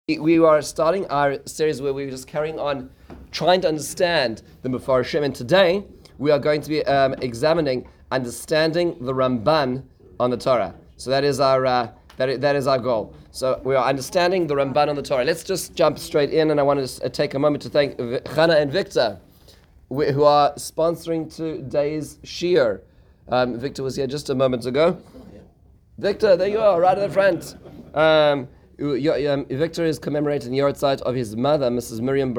We are starting our series where we're just carrying on trying to understand the Mefarshim, and today we are going to be examining understanding the Ramban on the Torah. So that is our that is our goal. So we are understanding the Ramban on the Torah. Let's just jump straight in, and I want to take a moment to thank Chana and Victor, who are sponsoring today's shiur. Victor was here just a moment ago. Victor, there you are, right at the front. Victor is commemorating the yahrzeit of his mother, Mrs. Miriam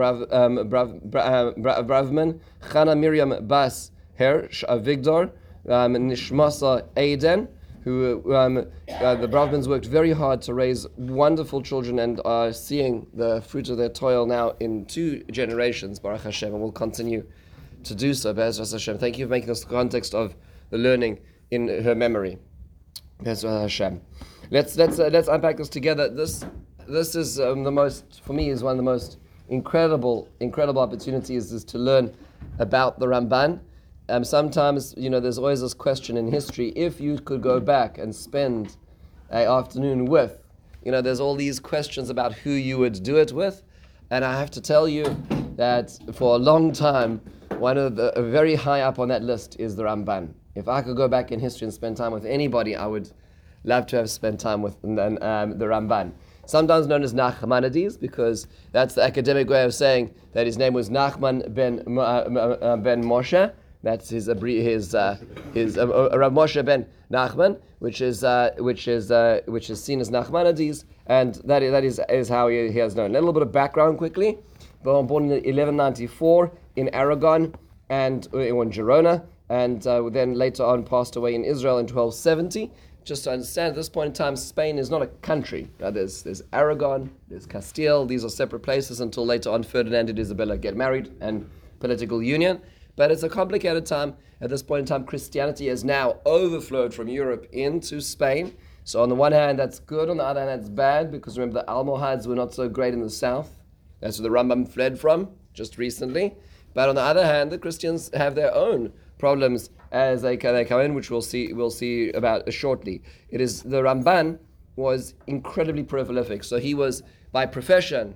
Bravman, Chana Miriam Bas Hersh Avigdor, Nishmasa Aiden, who the Bravmans worked very hard to raise wonderful children and are seeing the fruit of their toil now in 2 generations, Baruch Hashem, and will continue to do so, Be'ezras Hashem. Thank you for making us the context of the learning in her memory. Be'ezras Hashem. Let's unpack this together. This is the most, for me, is one of the most incredible opportunities is to learn about the Ramban. Sometimes, there's always this question in history: if you could go back and spend an afternoon with, there's all these questions about who you would do it with, and I have to tell you that for a long time, one of the very high up on that list is the Ramban. If I could go back in history and spend time with anybody, I would love to have spent time with the Ramban, sometimes known as Nachmanides, because that's the academic way of saying that his name was Nachman ben Moshe. That's his Rav Moshe ben Nachman, which is seen as Nachmanides, and that is how he has known. A little bit of background quickly. Born in 1194 in Aragon and in Girona, and then later on passed away in Israel in 1270. Just to understand, at this point in time, Spain is not a country. There's Aragon, there's Castile. These are separate places until later on Ferdinand and Isabella get married and political union. But it's a complicated time. At this point in time, Christianity has now overflowed from Europe into Spain. So on the one hand, that's good. On the other hand, that's bad, because remember, the Almohads were not so great in the south. That's where the Rambam fled from just recently. But on the other hand, the Christians have their own problems as they come in, which we'll see about shortly. It is the Ramban was incredibly prolific. So he was by profession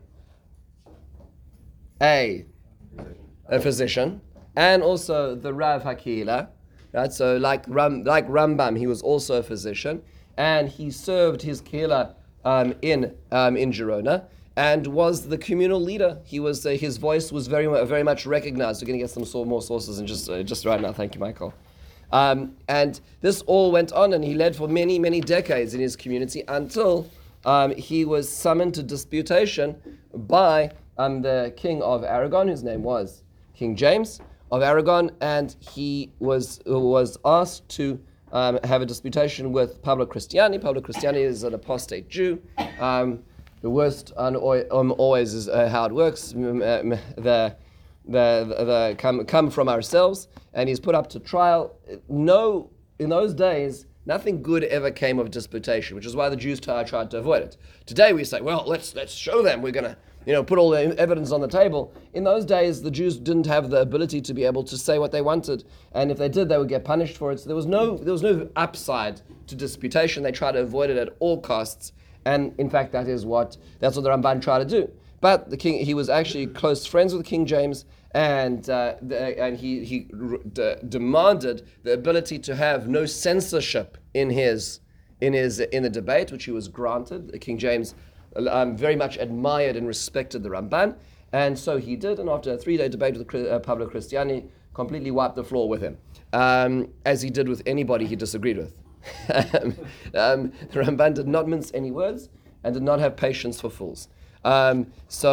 a physician, and also the Rav Hakila. Right? So like Rambam, he was also a physician, and he served his Kehillah in Girona, and was the communal leader. He was his voice was very much recognized. We're going to get some more sources in just right now. Thank you, Michael. And this all went on, and he led for many decades in his community until he was summoned to disputation by the king of Aragon, whose name was King James of Aragon, and he was asked to have a disputation with Pablo Cristiani. Pablo Cristiani is an apostate Jew. The worst always is how it works. The come from ourselves, and he's put up to trial. No, in those days, nothing good ever came of disputation, which is why the Jews tried to avoid it. Today we say, well, let's show them. We're going to put all the evidence on the table. In those days, the Jews didn't have the ability to be able to say what they wanted, and if they did, they would get punished for it. So there was no upside to disputation. They tried to avoid it at all costs. And in fact, that's what the Ramban tried to do. But the king, he was actually close friends with King James, and he demanded the ability to have no censorship in the debate, which he was granted. King James very much admired and respected the Ramban, and so he did. And after a 3-day debate with Pablo Cristiani, completely wiped the floor with him, as he did with anybody he disagreed with. The Ramban did not mince any words and did not have patience for fools. But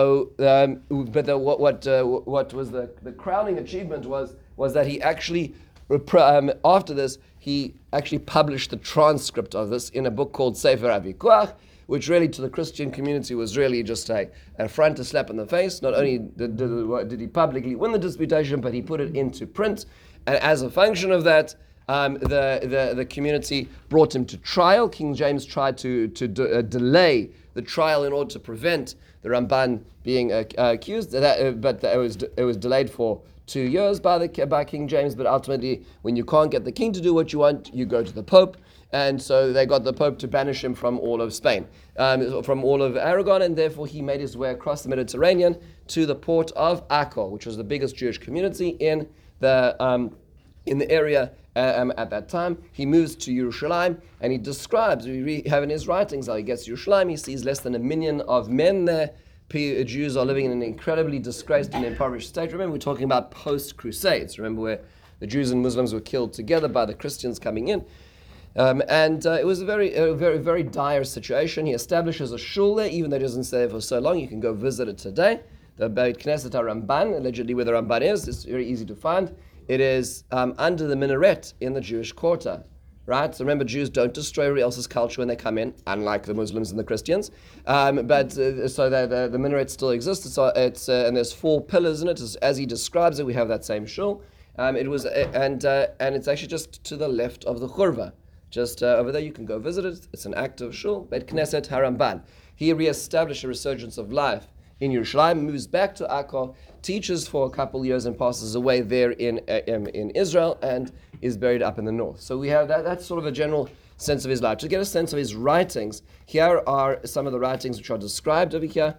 what was the crowning achievement was that he actually, after this, he actually published the transcript of this in a book called Sefer HaVikuach, which really to the Christian community was really just an affront, a slap in the face. Not only did he publicly win the disputation, but he put it into print, and as a function of that, the community brought him to trial. King James tried to delay the trial in order to prevent the Ramban being accused, but it was delayed for 2 years by King James. But ultimately, when you can't get the king to do what you want, you go to the Pope, And so they got the Pope to banish him from all of Spain, from all of Aragon, and therefore he made his way across the Mediterranean to the port of Acre, which was the biggest Jewish community in the area at that time. He moves to Yerushalayim, and he describes, we have in his writings, how he gets to Yerushalayim, he sees less than 1 million of men there. Jews are living in an incredibly disgraced and impoverished state. Remember, we're talking about post-Crusades. Remember where the Jews and Muslims were killed together by the Christians coming in. It was a very dire situation. He establishes a shul there, even though he doesn't stay there for so long. You can go visit it today. The Beit Knesset HaRamban, allegedly where the Ramban is, it's very easy to find. It is under the minaret in the Jewish quarter, right? So remember, Jews don't destroy everybody else's culture when they come in, unlike the Muslims and the Christians. So the minaret still exists. And there's 4 pillars in it, as he describes it. We have that same shul. And it's actually just to the left of the Churva. Just over there, you can go visit it. It's an active shul, Beit Knesset HaRamban. He reestablished a resurgence of life in Yerushalayim, moves back to Acre, teaches for a couple years, and passes away there in Israel, and is buried up in the north. So we have that's sort of a general sense of his life. To get a sense of his writings, here are some of the writings which are described over here,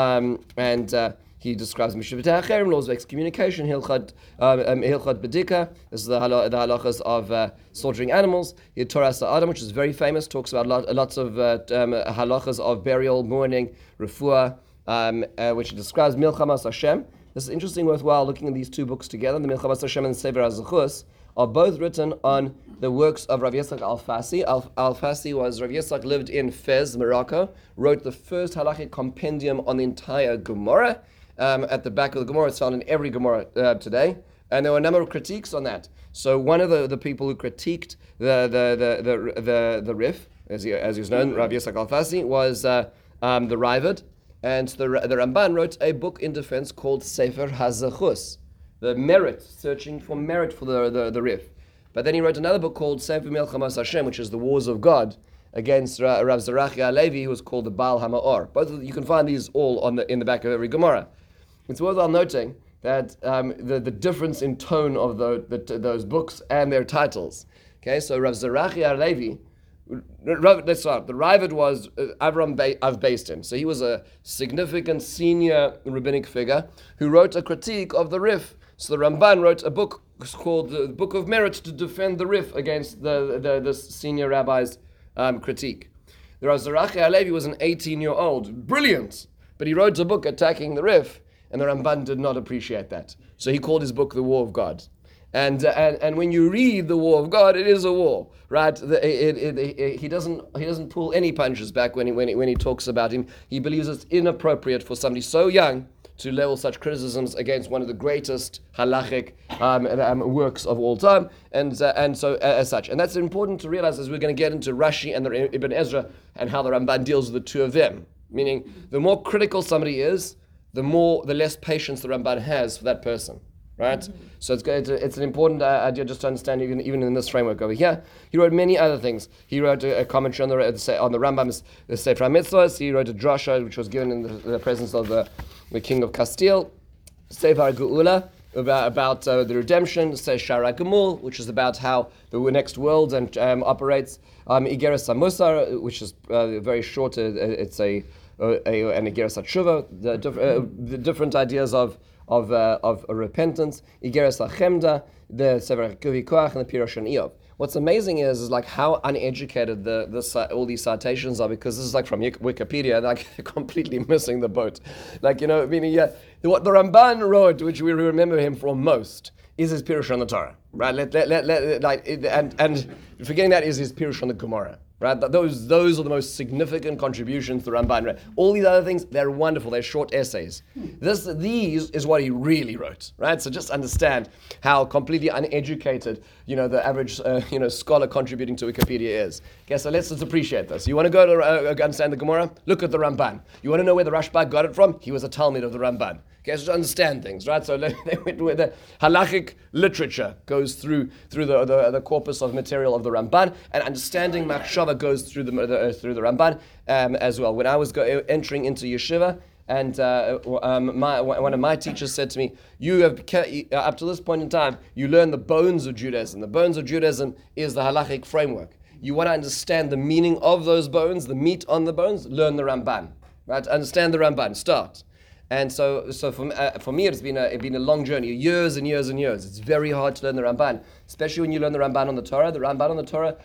he describes Mishnah B'Tei laws of excommunication, Hilchot Bedika. This is the halachas of slaughtering animals. Here, Torah Sa'adam, which is very famous, talks about lots of halachas of burial, mourning, refuah, which describes Milchamas Hashem. This is interesting, worthwhile looking at these 2 books together. The Milchamas Hashem and Sefer HaZechus are both written on the works of Rav Yitzchak Alfasi. Alfasi Rav Yitzchak lived in Fez, Morocco, wrote the first halachic compendium on the entire Gemara. At the back of the Gemara, it's found in every Gemara today, and there were a number of critiques on that. So one of the people who critiqued the Rif, as he was known, Rav Yitzchak Alfasi, was the Raavad, and the Ramban wrote a book in defense called Sefer HaZechus, the merit, searching for merit for the Rif. But then he wrote another book called Sefer Milchamas Hashem, which is the Wars of God, against Rav Zerachi Halevi, who was called the Baal HaMa'or. You can find these all in the back of every Gemara. It's worthwhile noting that the difference in tone of those books and their titles. Okay, so Rav Zerachi Halevi, let's start. The Raavad was Avram of Beis Din. So he was a significant senior rabbinic figure who wrote a critique of the Rif. So the Ramban wrote a book called the Book of Merit to defend the Rif against the senior rabbi's critique. The Rav Zerachi Halevi was an 18-year-old, brilliant, but he wrote a book attacking the Rif, and the Ramban did not appreciate that. So he called his book The War of God. And when you read The War of God, it is a war, right? He doesn't pull any punches back when he talks about him. He believes it's inappropriate for somebody so young to level such criticisms against one of the greatest halachic works of all time, and so as such. And that's important to realize as we're going to get into Rashi and the Ibn Ezra and how the Ramban deals with the 2 of them. Meaning, the more critical somebody is, the less patience the Ramban has for that person, right? Mm-hmm. So it's an important idea just to understand even in this framework over here. He wrote many other things. He wrote a commentary on the Rambam's Sefer HaMitzvos. He wrote a drasha which was given in the presence of the king of Castile. Sefer Geula about the redemption. Shara Gemul, which is about how the next world operates. Igeres HaMusar, which is very short. It's an Igeres HaTshuva, the different ideas of repentance. Igeres HaChemda, the Sefer HaKuvikoach, and the Pirush on Iyov. What's amazing is like how uneducated all these citations are, because this is like from Wikipedia, like completely missing the boat. Like, meaning, what the Ramban wrote, which we remember him from most, is his Pirush on the Torah, right? And forgetting that is his Pirush on the Gemara. Right, those are the most significant contributions to Ramban. Right? All these other things, they're wonderful. They're short essays. These is what he really wrote. Right, so just understand how completely uneducated, the average, scholar contributing to Wikipedia is. Okay, so let's just appreciate this. You want to go to understand the Gemara? Look at the Ramban. You want to know where the Rashba got it from? He was a Talmud of the Ramban. Okay, so to understand things, right? So the halachic literature goes through the corpus of material of the Ramban, and understanding machshava goes through the Ramban as well. When I was entering into yeshiva, and one of my teachers said to me, "You have up to this point in time, you learn the bones of Judaism. The bones of Judaism is the halachic framework." you want to understand the meaning of those bones, the meat on the bones, learn the Ramban. Right? Understand the Ramban. Start. And so for me, it's been a long journey, years and years and years. It's very hard to learn the Ramban, especially when you learn the Ramban on the Torah. The Ramban on the Torah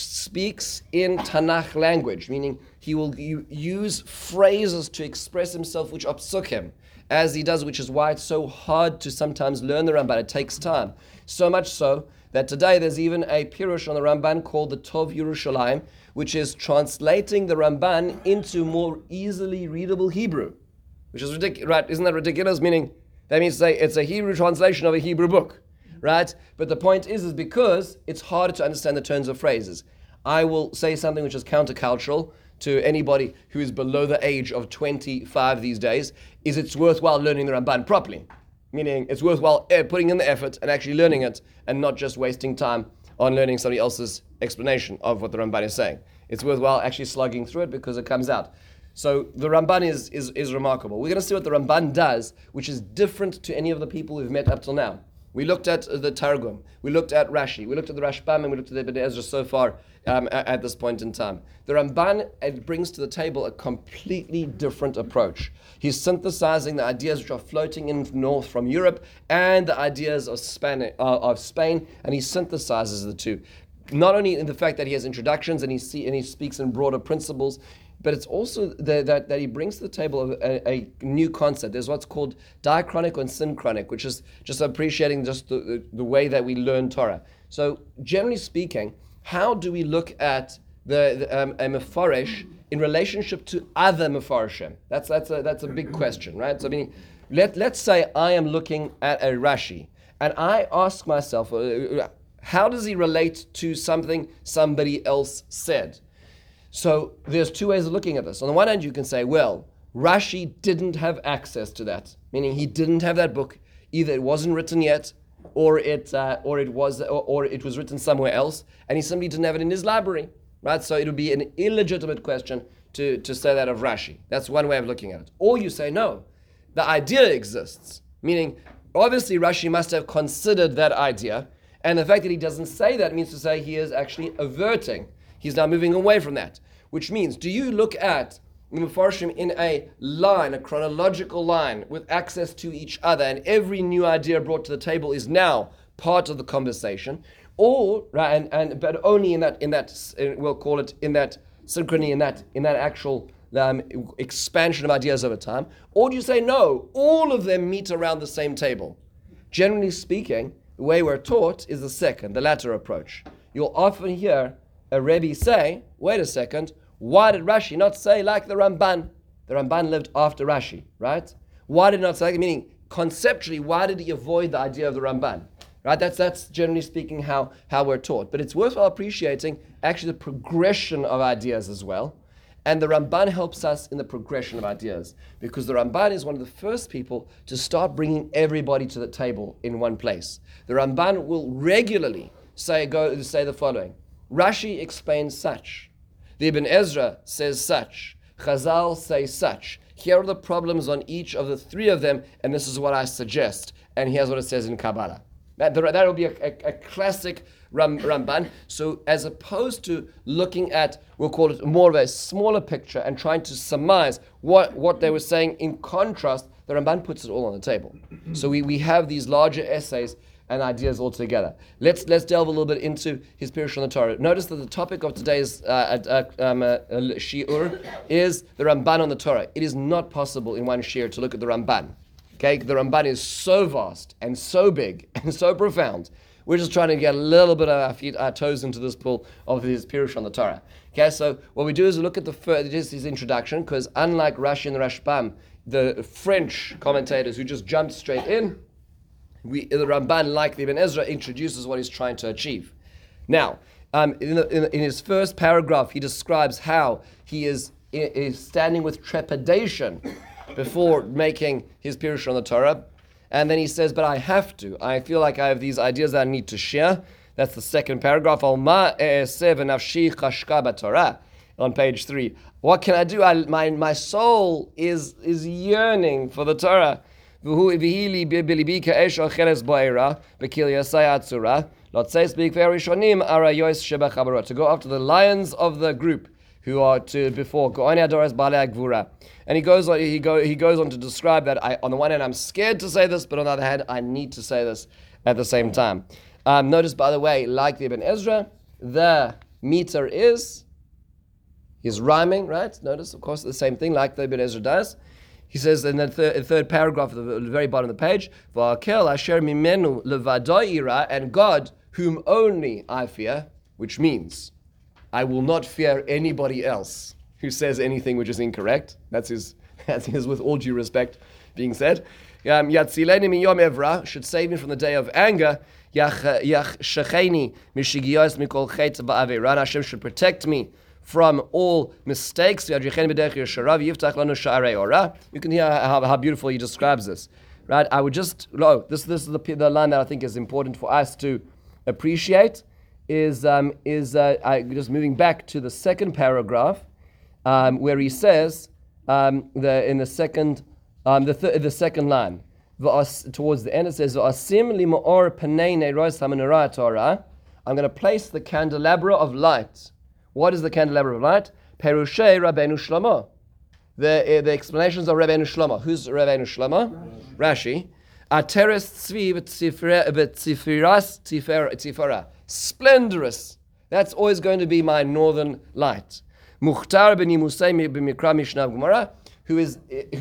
speaks in Tanakh language, meaning he will use phrases to express himself, which are psukim, as he does, which is why it's so hard to sometimes learn the Ramban. It takes time. So much so that today there's even a pirush on the Ramban called the Tov Yerushalayim, which is translating the Ramban into more easily readable Hebrew. Which is ridiculous, right? Isn't that ridiculous? Meaning, that means to say it's a Hebrew translation of a Hebrew book, right? But the point is because it's harder to understand the turns of phrases. I will say something which is countercultural to anybody who is below the age of 25 these days, is it's worthwhile learning the Ramban properly. Meaning, it's worthwhile putting in the effort and actually learning it, and not just wasting time on learning somebody else's explanation of what the Ramban is saying. It's worthwhile actually slugging through it because it comes out. So the Ramban is remarkable. We're going to see what the Ramban does, which is different to any of the people we've met up till now. We looked at the Targum, we looked at Rashi, we looked at the Rashbam, and we looked at the Ibn Ezra so far at this point in time. The Ramban brings to the table a completely different approach. He's synthesizing the ideas which are floating in north from Europe and the ideas of Spain, and he synthesizes the two. Not only in the fact that he has introductions and he speaks in broader principles, but it's also that he brings to the table a new concept. There's what's called diachronic and synchronic, which is just appreciating just the way that we learn Torah. So generally speaking, how do we look at a Mefaresh in relationship to other Mefareshim? That's a big question, right? So I mean, let's say I am looking at a Rashi, and I ask myself, how does he relate to something somebody else said? So there's two ways of looking at this. On the one hand, you can say, well, Rashi didn't have access to that, meaning he didn't have that book. Either it wasn't written yet, or it was written somewhere else, and he simply didn't have it in his library, right? So it would be an illegitimate question to say that of Rashi. That's one way of looking at it. Or you say, no, the idea exists, meaning obviously Rashi must have considered that idea, and the fact that he doesn't say that means to say he is actually averting. He's now moving away from that, which means, do you look at the Mefarshim in a line, a chronological line, with access to each other, and every new idea brought to the table is now part of the conversation, or but only in that we'll call it in that synchrony, in that actual expansion of ideas over time, or do you say no, all of them meet around the same table? Generally speaking, the way we're taught is the latter approach. You'll often hear a Rebbe say, wait a second, why did Rashi not say like the Ramban? The Ramban lived after Rashi, right? Why did he not say, meaning conceptually, why did he avoid the idea of the Ramban? Right? That's generally speaking how we're taught. But it's worthwhile appreciating actually the progression of ideas as well. And the Ramban helps us in the progression of ideas, because the Ramban is one of the first people to start bringing everybody to the table in one place. The Ramban will regularly say the following: Rashi explains such, the Ibn Ezra says such, Chazal say such. Here are the problems on each of the three of them, and this is what I suggest. And here's what it says in Kabbalah. That will be a classic Ramban. So as opposed to looking at, we'll call it more of a smaller picture and trying to surmise what they were saying in contrast, the Ramban puts it all on the table. So we have these larger essays and ideas all together. Let's delve a little bit into his Pirush on the Torah. Notice that the topic of today's shiur is the Ramban on the Torah. It is not possible in one shiur to look at the Ramban. Okay, the Ramban is so vast and so big and so profound. We're just trying to get a little bit of our toes into this pool of his Pirush on the Torah. Okay, so what we do is we look at his introduction, because unlike Rashi and the Rashbam, the French commentators who just jumped straight in, the Ramban, like the Ibn Ezra, introduces what he's trying to achieve. Now, in his first paragraph, he describes how he is standing with trepidation before making his Pirush on the Torah. And then he says, but I have to. I feel like I have these ideas that I need to share. That's the second paragraph. On page 3. What can I do? My soul is yearning for the Torah. To go after the lions of the group who are to before. And he goes on to describe that on the one hand I'm scared to say this, but on the other hand I need to say this at the same time. Notice, by the way, like the Ibn Ezra, the meter is rhyming, right? Notice, of course, the same thing like the Ibn Ezra does. He says in the third paragraph at the very bottom of the page, Va'akel asher mimenu levadai ira, and God, whom only I fear, which means I will not fear anybody else who says anything which is incorrect. That's his with all due respect being said. Yatzileni miyom evra, should save me from the day of anger. Yachshecheni mishigiyos mikol chet ba'averan, Hashem should protect me from all mistakes. You can hear how beautiful he describes this, right? I would just, this is the line that I think is important for us to appreciate, is just moving back to the second paragraph, where he says, in the second line, towards the end it says, I'm going to place the candelabra of light. What is the candelabra of light? Perushei Rabbeinu Shlomo. The explanations of Rabbeinu Shlomo. Who's Rabbeinu Shlomo? Rashi. Ateres tzvi v'tzifiras tifara. Splendorous. That's always going to be my northern light. Mukhtar b'ni Musay b'mikra Mishnah Gemara, who is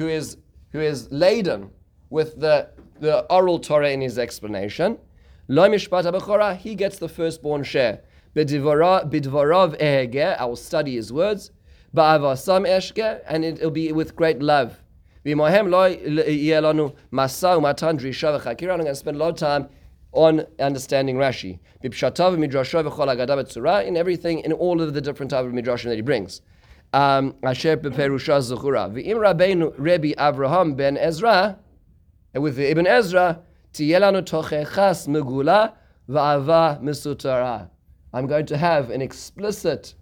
laden with the oral Torah in his explanation. Lo mishpat ha'bechora, he gets the firstborn share. Bidvarav ehege, I will study his words. Ba'avasam eshke, and it'll be with great love. V'mohem lo yelanu masa u'matan drisha v'chakira. I'm going to spend a lot of time on understanding Rashi. B'pshatav midrashav v'chol agada b'tzura, in everything, in all of the different type of midrashim that he brings. Asher b'perusha zuchura. V'im Rabbeinu Rebbe Avraham ben Ezra, and with the Ibn Ezra, tiyelanu tochechas megula v'ava misutara. I'm going to have an explicit,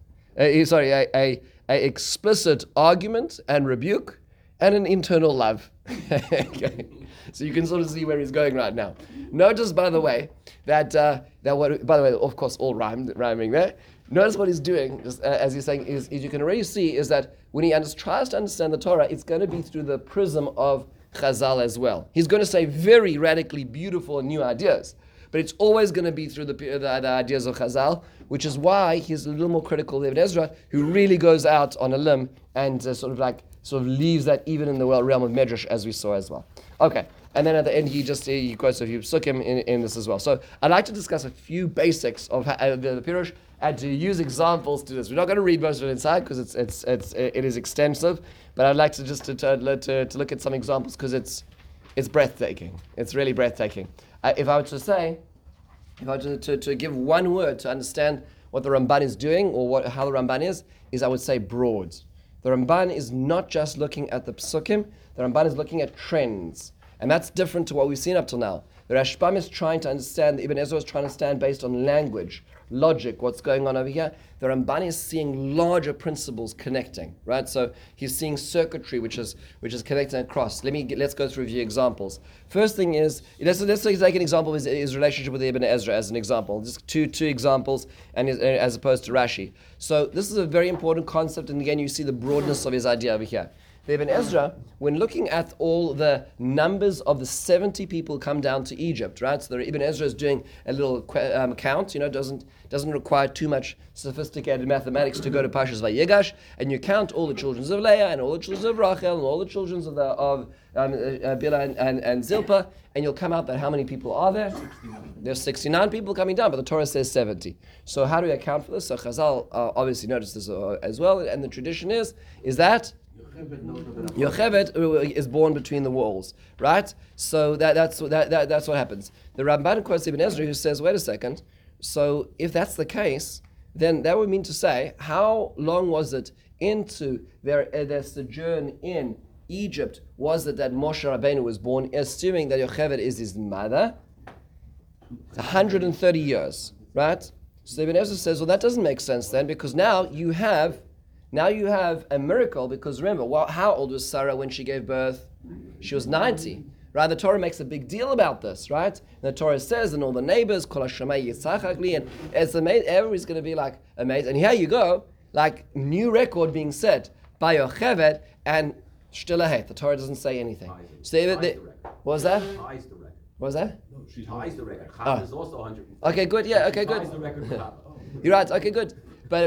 explicit argument and rebuke, and an internal love. Okay. So you can sort of see where he's going right now. Notice, by the way, that what, by the way, of course, all rhyming there. Notice what he's doing, as he's saying, is you can already see is that when he tries to understand the Torah, it's going to be through the prism of Chazal as well. He's going to say very radically beautiful and new ideas. But it's always going to be through the ideas of Chazal, which is why he's a little more critical of Ibn Ezra, who really goes out on a limb and sort of leaves that even in the realm of Medrash, as we saw as well. Okay, and then at the end he quotes a few psukim in this as well. So I'd like to discuss a few basics of the Pirush and to use examples to this. We're not going to read most of it inside because it is extensive, but I'd like to just to look at some examples because it's breathtaking. It's really breathtaking. If I were to give one word to understand what the Ramban is doing or how the Ramban is I would say broad. The Ramban is not just looking at the psukim, the Ramban is looking at trends. And that's different to what we've seen up till now. The Rashbam is trying to understand, Ibn Ezra is trying to understand based on language, logic, what's going on over here. The Ramban is seeing larger principles connecting, right? So he's seeing circuitry which is connecting across. Let's go through a few examples. First thing is, let's take an example of his relationship with Ibn Ezra as an example. Just two examples, and as opposed to Rashi. So this is a very important concept, and again you see the broadness of his idea over here. The Ibn Ezra, when looking at all the numbers of the 70 people come down to Egypt, right? So the Ibn Ezra is doing a little count, doesn't require too much sophisticated mathematics to go to Pashas Vayegash, and you count all the children of Leah and all the children of Rachel and all the children of Bilhah and Zilpah, and you'll come out that how many people are there? 69. There's 69 people coming down, but the Torah says 70. So how do we account for this? So Chazal obviously noticed this as well, and the tradition is that Yocheved is born between the walls, right? So that's what happens. The Ramban quotes Ibn Ezra, who says, wait a second, so if that's the case, then that would mean to say, how long was it into their sojourn in Egypt was it that Moshe Rabbeinu was born, assuming that Yocheved is his mother? It's 130 years, right? So Ibn Ezra says, well, that doesn't make sense then, because now you have a miracle, because remember, how old was Sarah when she gave birth? She was 90. right? The Torah makes a big deal about this, right? And the Torah says, and all the neighbors, Kol HaShemay Yitzchakli, and it's amazing. Everybody's going to be like amazed. And here you go, like new record being set by Yocheved and Shtilahet. The Torah doesn't say anything. So what was that? Ties the record. What was that? No, she ties the record. Chava is also 100. Okay, good. Yeah. Okay, good. Ties the record for Chava. You're right. Okay, good. But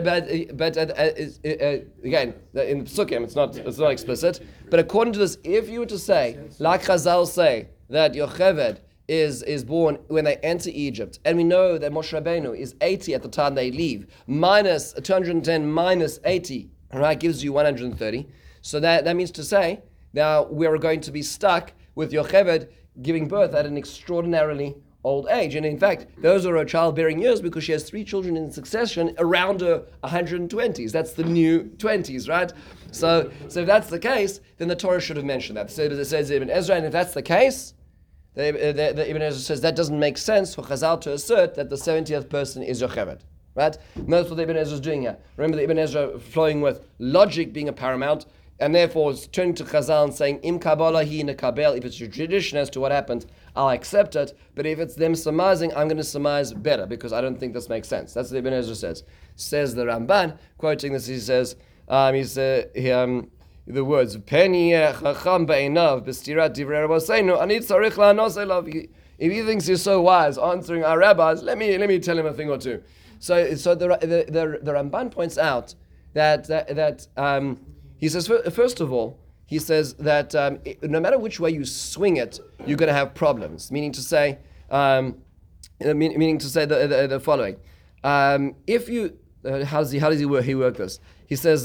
again, in Psukim, it's not explicit. But according to this, if you were to say, like Chazal say, that Yocheved is born when they enter Egypt, and we know that Moshe Rabbeinu is 80 at the time they leave, minus 210 minus 80, right, gives you 130. So that means to say, now we're going to be stuck with Yocheved giving birth at an extraordinarily old age. And in fact, those are her childbearing years because she has 3 children in succession around her 120s. That's the new 20s, right? So if that's the case, then the Torah should have mentioned that. So it says Ibn Ezra, and if that's the case, the Ibn Ezra says that doesn't make sense for Chazal to assert that the 70th person is Yocheved, right? And that's what the Ibn Ezra is doing here. Remember the Ibn Ezra flowing with logic being a paramount, and therefore it's turning to Chazal and saying, Im Kabbalah hi nekabel, if it's your tradition as to what happened, I'll accept it, but if it's them surmising, I'm going to surmise better, because I don't think this makes sense. That's what Ibn Ezra says. Says the Ramban, quoting this, he says, the words, Penny chacham be'enav b'stirat divrei rabbeinu, ani tzarich la'anos elav. If he thinks he's so wise answering our rabbis, let me tell him a thing or two. So the Ramban points out that he says, first of all, he says that no matter which way you swing it, you're going to have problems. Meaning to say, the following: if you, how does he work this? He says,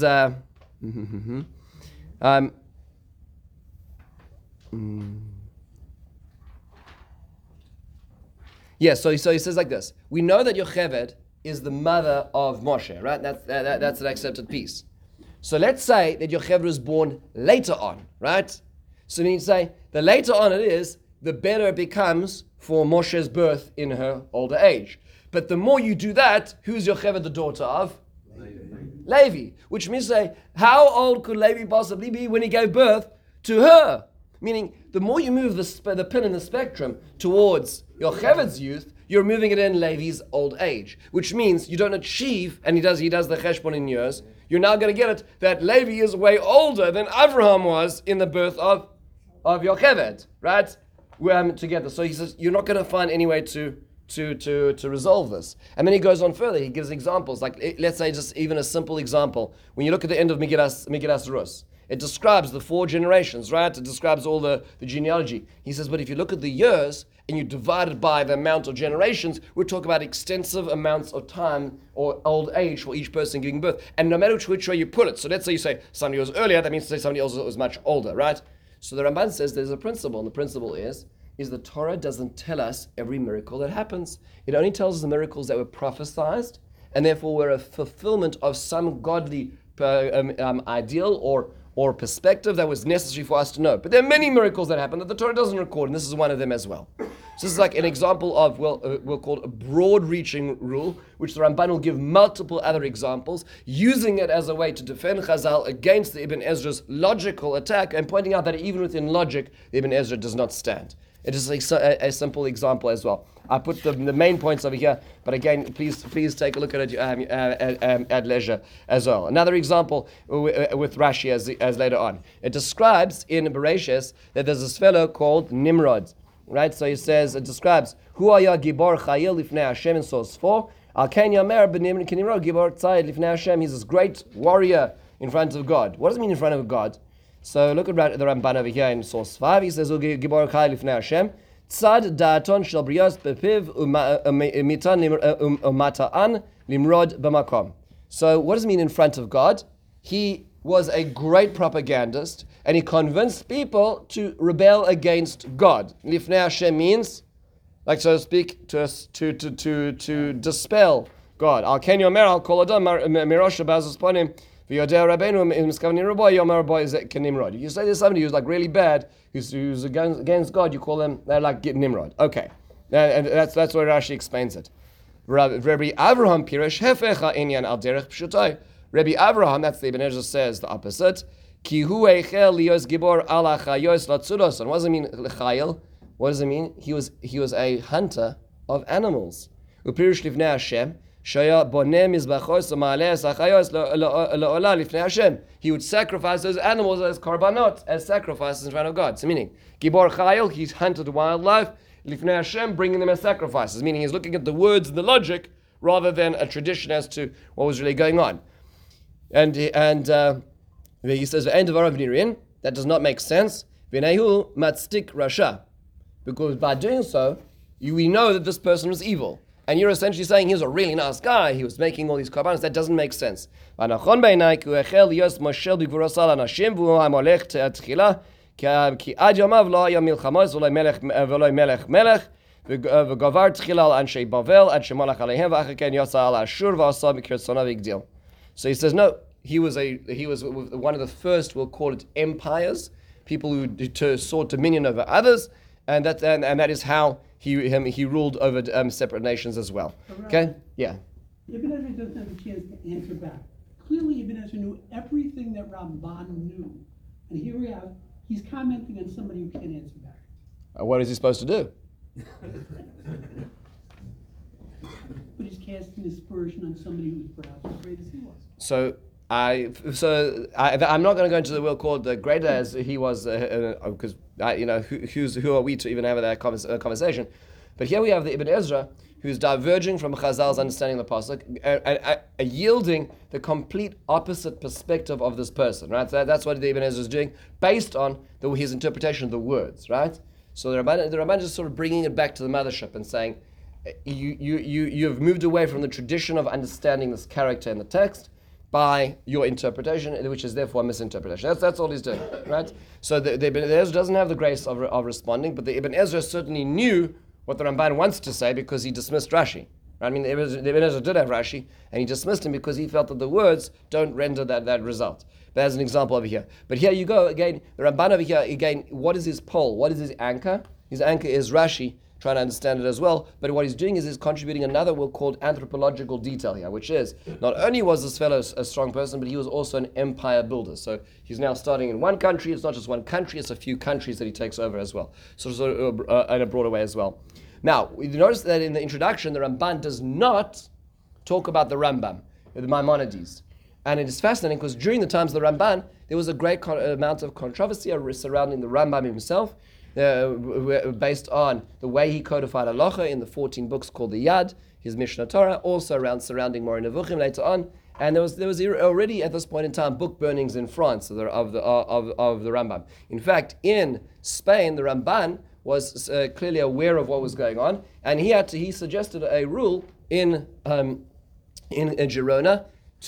yeah. So he says like this: we know that Yocheved is the mother of Moshe, right? That's an accepted piece. So let's say that Yocheved was born later on, right? So we need to say, the later on it is, the better it becomes for Moshe's birth in her older age. But the more you do that, who's Yocheved the daughter of? Levi. Which means to say, how old could Levi possibly be when he gave birth to her? Meaning, the more you move the pin in the spectrum towards Yocheved's youth, you're moving it in Levi's old age. Which means you don't achieve, and he does the cheshbon in years, you're now going to get it that Levi is way older than Avraham was in the birth of Yocheved, right? Together. So he says, you're not going to find any way to resolve this. And then he goes on further. He gives examples. Like, let's say just even a simple example. When you look at the end of Megillas Rus, it describes the 4 generations, right? It describes all the genealogy. He says, but if you look at the years and you divide it by the amount of generations, we're talking about extensive amounts of time or old age for each person giving birth. And no matter which way you put it, so let's say you say somebody was earlier, that means to say somebody else was much older, right? So the Ramban says there's a principle, and the principle is the Torah doesn't tell us every miracle that happens. It only tells us the miracles that were prophesied, and therefore were a fulfillment of some godly ideal or perspective that was necessary for us to know. But there are many miracles that happen that the Torah doesn't record, and this is one of them as well. So this is like an example of, we'll call it a broad-reaching rule, which the Ramban will give multiple other examples, using it as a way to defend Chazal against the Ibn Ezra's logical attack, and pointing out that even within logic, the Ibn Ezra does not stand. It is a simple example as well. I put the main points over here, but again, please take a look at it at leisure as well. Another example with Rashi as later on. It describes in Bereshis that there's this fellow called Nimrod, right? So it describes Hu haya gibor chayil lifnei Hashem in source 4. Al ken yamer b'Nimrod gibor tzayid lifnei Hashem. He's this great warrior in front of God. What does it mean in front of God? So look at the Ramban over here in source 5. He says, Gibor Chai Lifnei Hashem, Tzad da'aton shel brios bepiv umitan umata'an limrod b'makom. So what does it mean in front of God? He was a great propagandist, and he convinced people to rebel against God. Lifnei Hashem means, like so to speak, to dispel God. Al ken yomer al kol adam mirosh b'azus ponim. You say there's somebody who's like really bad, who's against God, you call them, they're like Nimrod. Okay. And that's where Rashi explains it. Rabbi Avraham Pirish Hefecha Inyan Al Derech Pshutai. Rabbi Avraham, that's the Ibn Ezra says the opposite. Ki hu eichel lios gibor ala chayos latzudos. And what does it mean, chayil? What does it mean? He was a hunter of animals. Upirush livnei Hashem. Shaya bonem mizbachos u'ma'aleh achayos la'olah lifnei Hashem. He would sacrifice those animals as karbanot, as sacrifices in front of God. So meaning, gibor chayil, he's hunted wildlife. Lifnei Hashem, bringing them as sacrifices. Meaning he's looking at the words and the logic rather than a tradition as to what was really going on. And he says, that does not make sense. V'nehu matzdik rasha. Because by doing so, we know that this person was evil. And you're essentially saying he was a really nice guy. He was making all these korbanos. That doesn't make sense. So he says, no, he was one of the first, we'll call it empires, people who sought dominion over others, and that is how he ruled over separate nations as well. Okay? Yeah. Ibn Ezra doesn't have a chance to answer back. Clearly, Ibn Ezra knew everything that Ramban knew, and here we have, he's commenting on somebody who can't answer back. What is he supposed to do? But he's casting aspersion on somebody who's perhaps as great as he was. So I'm not going to go into the world called the greater as he was, because who are we to even have that conversation? But here we have the Ibn Ezra, who's diverging from Chazal's understanding of the pasuk, yielding the complete opposite perspective of this person. Right, so that's what the Ibn Ezra is doing, based on his interpretation of the words. Right, so the Ramban is sort of bringing it back to the mothership and saying, you've moved away from the tradition of understanding this character in the text by your interpretation, which is therefore a misinterpretation. That's all he's doing, right? So the Ibn Ezra doesn't have the grace of responding, but the Ibn Ezra certainly knew what the Ramban wants to say because he dismissed Rashi. Right? I mean, the Ibn Ezra did have Rashi, and he dismissed him because he felt that the words don't render that result. But as an example over here. But here you go, again, the Ramban over here, again, what is his pole? What is his anchor? His anchor is Rashi, trying to understand it as well, but what he's doing is he's contributing another we'll call anthropological detail here, which is not only was this fellow a strong person, but he was also an empire builder. So he's now starting in one country. It's not just one country; it's a few countries that he takes over as well. So in a broader way as well. Now you notice that in the introduction, the Ramban does not talk about the Rambam, the Maimonides, and it is fascinating because during the times of the Ramban, there was a great amount of controversy surrounding the Rambam himself. Based on the way he codified halacha in the 14 books called the Yad, his Mishnah Torah, also surrounding Moreh Nevuchim later on, and there was already at this point in time book burnings in France of the Rambam. In fact, in Spain, the Ramban was clearly aware of what was going on, and he suggested a rule in Girona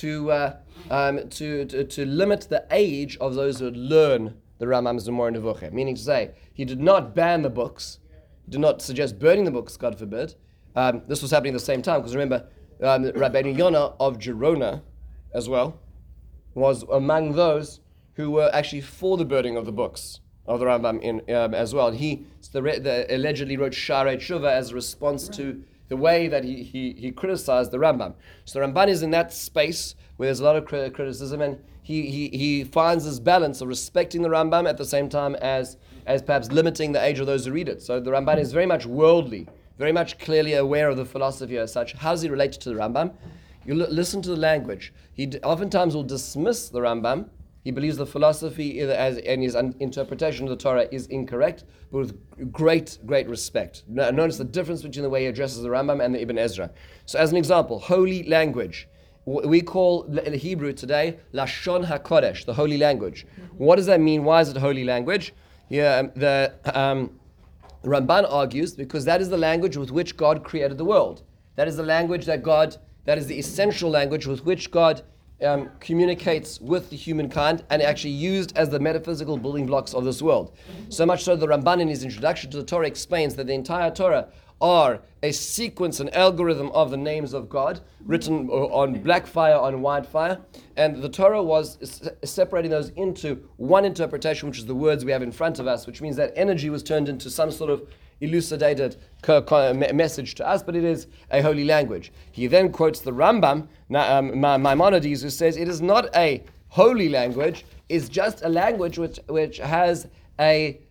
to limit the age of those who would learn the Rambam's Moreh Nevuchim, meaning to say, he did not ban the books, did not suggest burning the books, God forbid. This was happening at the same time, because remember, Rabbeinu Yonah of Girona, as well, was among those who were actually for the burning of the books of the Rambam as well. And he allegedly wrote Sharei Tshuva as a response to the way that he criticized the Rambam. So the Ramban is in that space where there's a lot of criticism, and he finds this balance of respecting the Rambam at the same time as perhaps limiting the age of those who read it. So the Ramban is very much worldly, very much clearly aware of the philosophy as such. How does he relate to the Rambam? You listen to the language. He oftentimes will dismiss the Rambam. He believes the philosophy and his interpretation of the Torah is incorrect, but with great respect. Notice the difference between the way he addresses the Rambam and the Ibn Ezra. So as an example, holy language. We call the Hebrew today Lashon HaKodesh, the holy language. What does that mean? Why is it holy language? The Ramban argues because that is the language with which God created the world. That is the language that is the essential language with which God communicates with the humankind and actually used as the metaphysical building blocks of this world. So much so the Ramban in his introduction to the Torah explains that the entire Torah are a sequence, an algorithm of the names of God written on black fire, on white fire, and the Torah was separating those into one interpretation, which is the words we have in front of us, which means that energy was turned into some sort of elucidated message to us, but it is a holy language. He then quotes the Rambam, Maimonides, who says it is not a holy language is just a language which has a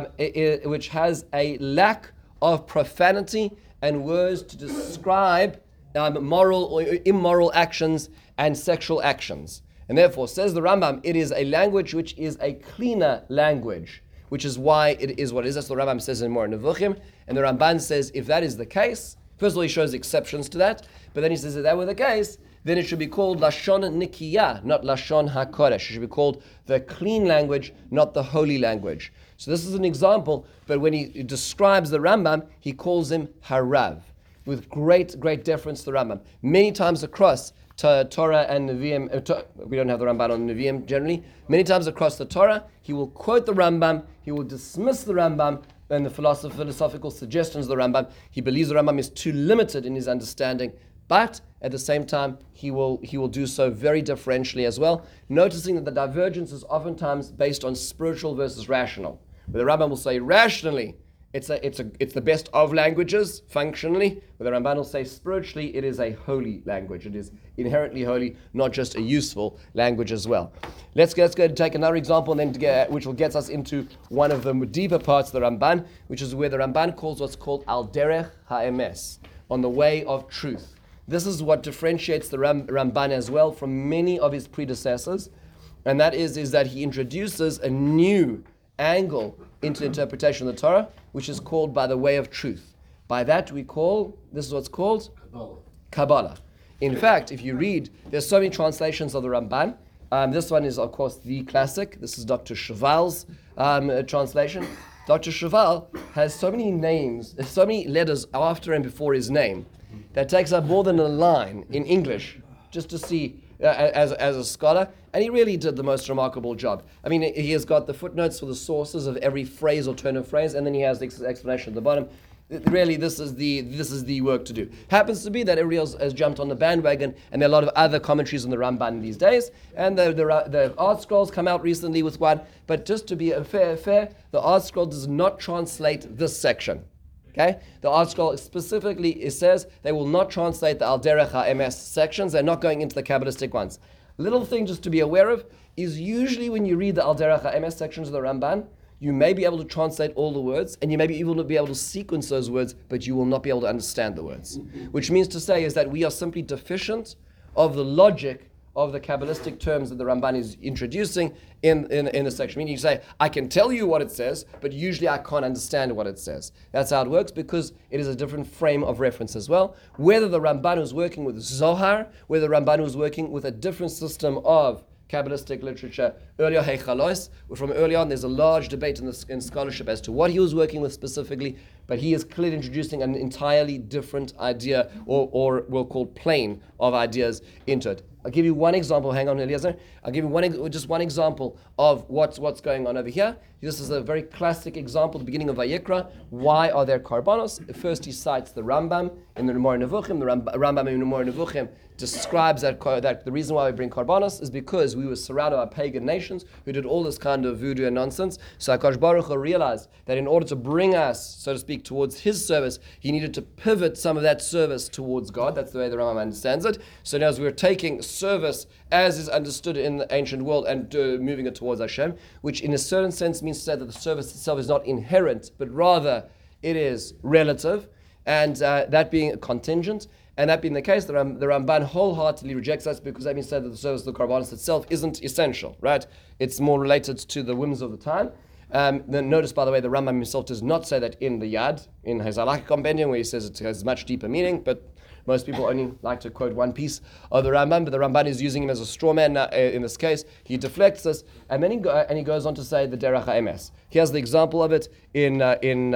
lack of profanity and words to describe moral or immoral actions and sexual actions. And therefore, says the Rambam, it is a language which is a cleaner language, which is why it is what it is. That's what the Rambam says in Moreh Nevuchim. And the Ramban says, if that is the case, first of all, he shows exceptions to that, but then he says, if that were the case, then it should be called Lashon Nikiyah, not Lashon HaKodesh. It should be called the clean language, not the holy language. So this is an example, but when he describes the Rambam, he calls him Harav, with great, great deference to the Rambam. Many times across Torah and Nevi'im, we don't have the Ramban on Nevi'im generally, many times across the Torah, he will quote the Rambam, he will dismiss the Rambam, and the philosophical suggestions of the Rambam. He believes the Rambam is too limited in his understanding, but at the same time, he will do so very differentially as well, noticing that the divergence is oftentimes based on spiritual versus rational. Where the Rambam will say rationally, it's the best of languages, functionally, where the Ramban will say spiritually, it is a holy language. It is inherently holy, not just a useful language as well. Let's go and take another example, and then which will get us into one of the deeper parts of the Ramban, which is where the Ramban calls what's called al derech ha'emes, on the way of truth. This is what differentiates the Ramban as well from many of his predecessors, and that is that he introduces a new angle into the interpretation of the Torah, which is called by the way of truth. By that this is what's called Kabbalah. In fact, if you read, there's so many translations of the Ramban. This one is, of course, the classic. This is Dr. Cheval's translation. Dr. Cheval has so many names, so many letters after and before his name, that takes up more than a line in English just to see as a scholar, and he really did the most remarkable job. I mean, he has got the footnotes for the sources of every phrase or turn of phrase, and then he has the explanation at the bottom. Really, this is the work to do. Happens to be that everybody has jumped on the bandwagon, and there are a lot of other commentaries on the Ramban these days, and the Art Scrolls come out recently with one, but just to be fair, the Art Scroll does not translate this section. Okay? The Art Scroll specifically, it says they will not translate the Al Derech HaEmes sections. They're not going into the Kabbalistic ones. Little thing just to be aware of is usually when you read the Al Derech HaEmes sections of the Ramban, you may be able to translate all the words, and you may even be able to sequence those words, but you will not be able to understand the words. Which means to say is that we are simply deficient of the logic of the Kabbalistic terms that the Ramban is introducing in the section. Meaning you say, I can tell you what it says, but usually I can't understand what it says. That's how it works, because it is a different frame of reference as well. Whether the Ramban was working with Zohar, whether the Ramban was working with a different system of Kabbalistic literature, earlier Heichalos, from early on there's a large debate in scholarship as to what he was working with specifically, but he is clearly introducing an entirely different idea, or we'll call plane of ideas into it. I'll give you one example. Hang on, Eliezer. I'll give you just one example of what's going on over here. This is a very classic example, the beginning of Vayikra. Why are there karbanos? First, he cites the Rambam in the Moreh Nevuchim. The Rambam in the Moreh Nevuchim describes that the reason why we bring karbanos is because we were surrounded by pagan nations who did all this kind of voodoo and nonsense. So HaKadosh Baruch Hu realized that in order to bring us, so to speak, towards his service, he needed to pivot some of that service towards God. That's the way the Rambam understands it. So now as we're taking service as is understood in the ancient world and moving it towards Hashem, which in a certain sense means to say that the service itself is not inherent, but rather it is relative, and that being a contingent. And that being the case, the Ramban wholeheartedly rejects that, because that means that the service of the Karbanos itself isn't essential, right? It's more related to the whims of the time. Then notice, by the way, the Rambam himself does not say that in the Yad, in his Halakha compendium, where he says it has much deeper meaning, but most people only like to quote one piece of the Rambam, but the Ramban is using him as a straw man in this case. He deflects this, and then he goes on to say the Derech HaEmes. Here's the example of it in did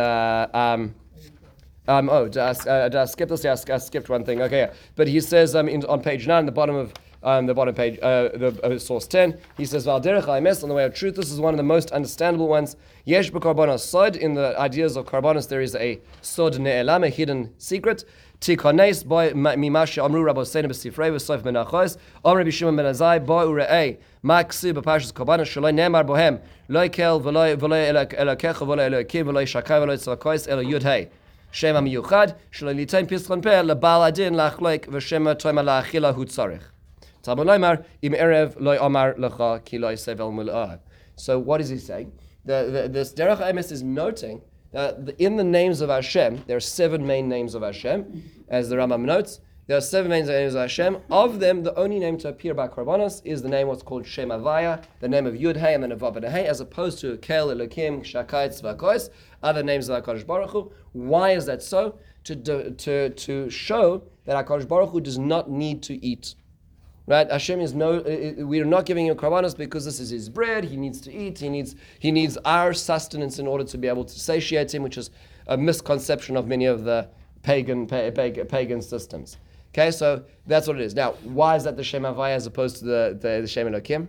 I skip this? Yeah, I skipped one thing. Okay, yeah. But he says on page 9, the bottom page, source 10, he says, Val derech ha'emes, on the way of truth. This is one of the most understandable ones. Yesh b'karbanos sod. In the ideas of karbanos, there is a sod ne'elam, a hidden secret. Tikones boy mimashe amru rabosenu b'sifrei v'soif menachos. Amr b'shimon ben Azai bo ure'ei maksi b'pashas karbanos shaloi ne'emar bohem lo kel v'lo elokecha v'lo elokim v'lo shakai v'lo tzvakois elo yud-hei. Shema miyuchad, shelo litain pischon peh lebal adin lachloik v'shema toima la'achila hu tzarich. So what is he saying? This Derech Emes is noting that in the names of Hashem, there are 7 main names of Hashem, as the Rambam notes. There are 7 names of Hashem. Of them, the only name to appear by Korbanos is the name what's called Shem Havaya, the name of Yud Hey and then of Vav Hey, as opposed to Kel, Elokim, Shakai, Tzvakos, other names of HaKadosh Baruch Hu. Why is that so? To show that HaKadosh Baruch Hu does not need to eat. Right? Hashem is we are not giving him Korbanos because this is his bread. He needs to eat. He needs our sustenance in order to be able to satiate him, which is a misconception of many of the pagan systems. Okay, so that's what it is. Now, why is that the Shem Havaya as opposed to the Shem Elokim?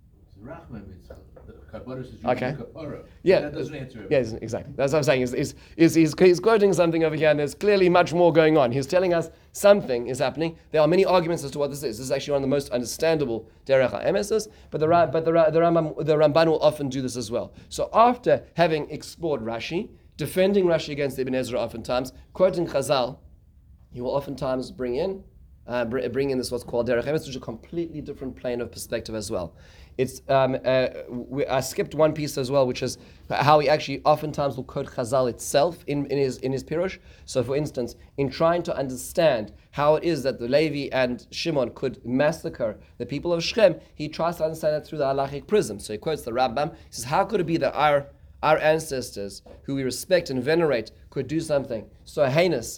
Okay. Yeah, that doesn't answer it. Yes, exactly. That's what I'm saying. He's quoting something over here, and there's clearly much more going on. He's telling us something is happening. There are many arguments as to what this is. This is actually one of the most understandable Derech HaEmes, but the Ramban will often do this as well. So after having explored Rashi, defending Rashi against Ibn Ezra oftentimes, quoting Chazal, he will oftentimes bring in this what's called Derech HaEmes, which is a completely different plane of perspective as well. It's I skipped one piece as well, which is how he actually oftentimes will quote Chazal itself in his Pirush. So, for instance, in trying to understand how it is that the Levi and Shimon could massacre the people of Shechem, he tries to understand it through the halachic prism. So he quotes the Rambam. He says, "How could it be that our ancestors, who we respect and venerate, could do something so heinous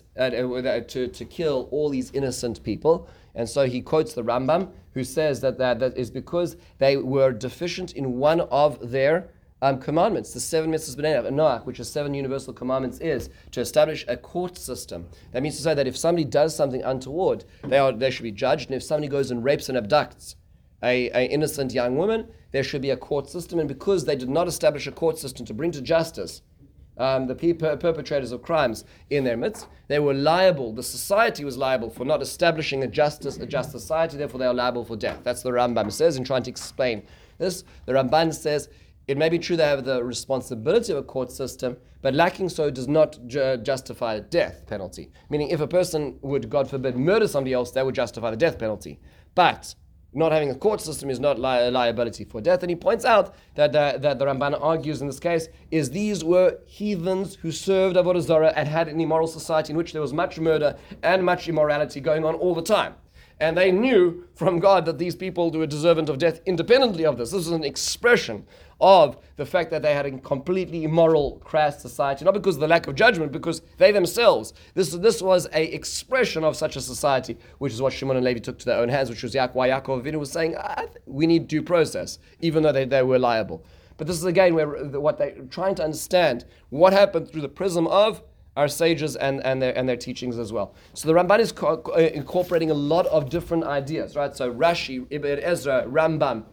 to kill all these innocent people?" And so he quotes the Rambam, who says that is because they were deficient in one of their commandments, the 7 mitzvahs b'nei Noach, which is 7 universal commandments, is to establish a court system. That means to say that if somebody does something untoward, they should be judged, and if somebody goes and rapes and abducts a innocent young woman, there should be a court system. And because they did not establish a court system to bring to justice the perpetrators of crimes in their midst, they were liable, the society was liable for not establishing a just society, therefore they are liable for death. That's what the Rambam says in trying to explain this. The Ramban says it may be true they have the responsibility of a court system, but lacking so does not justify a death penalty. Meaning if a person would, God forbid, murder somebody else, that would justify the death penalty. But not having a court system is not liability for death. And he points out that the Ramban argues in this case is these were heathens who served Avodah Zarah and had an immoral society in which there was much murder and much immorality going on all the time. And they knew from God that these people were deserving of death independently of this. This is an expression of the fact that they had a completely immoral, crass society, not because of the lack of judgment, because they themselves, this was a expression of such a society, which is what Shimon and Levi took to their own hands, which was why Yaakov Avinu was saying, we need due process, even though they were liable. But this is again where what they're trying to understand, what happened through the prism of our sages and their teachings as well. So the Ramban is incorporating a lot of different ideas, right? So Rashi, Ibn Ezra, Rambam,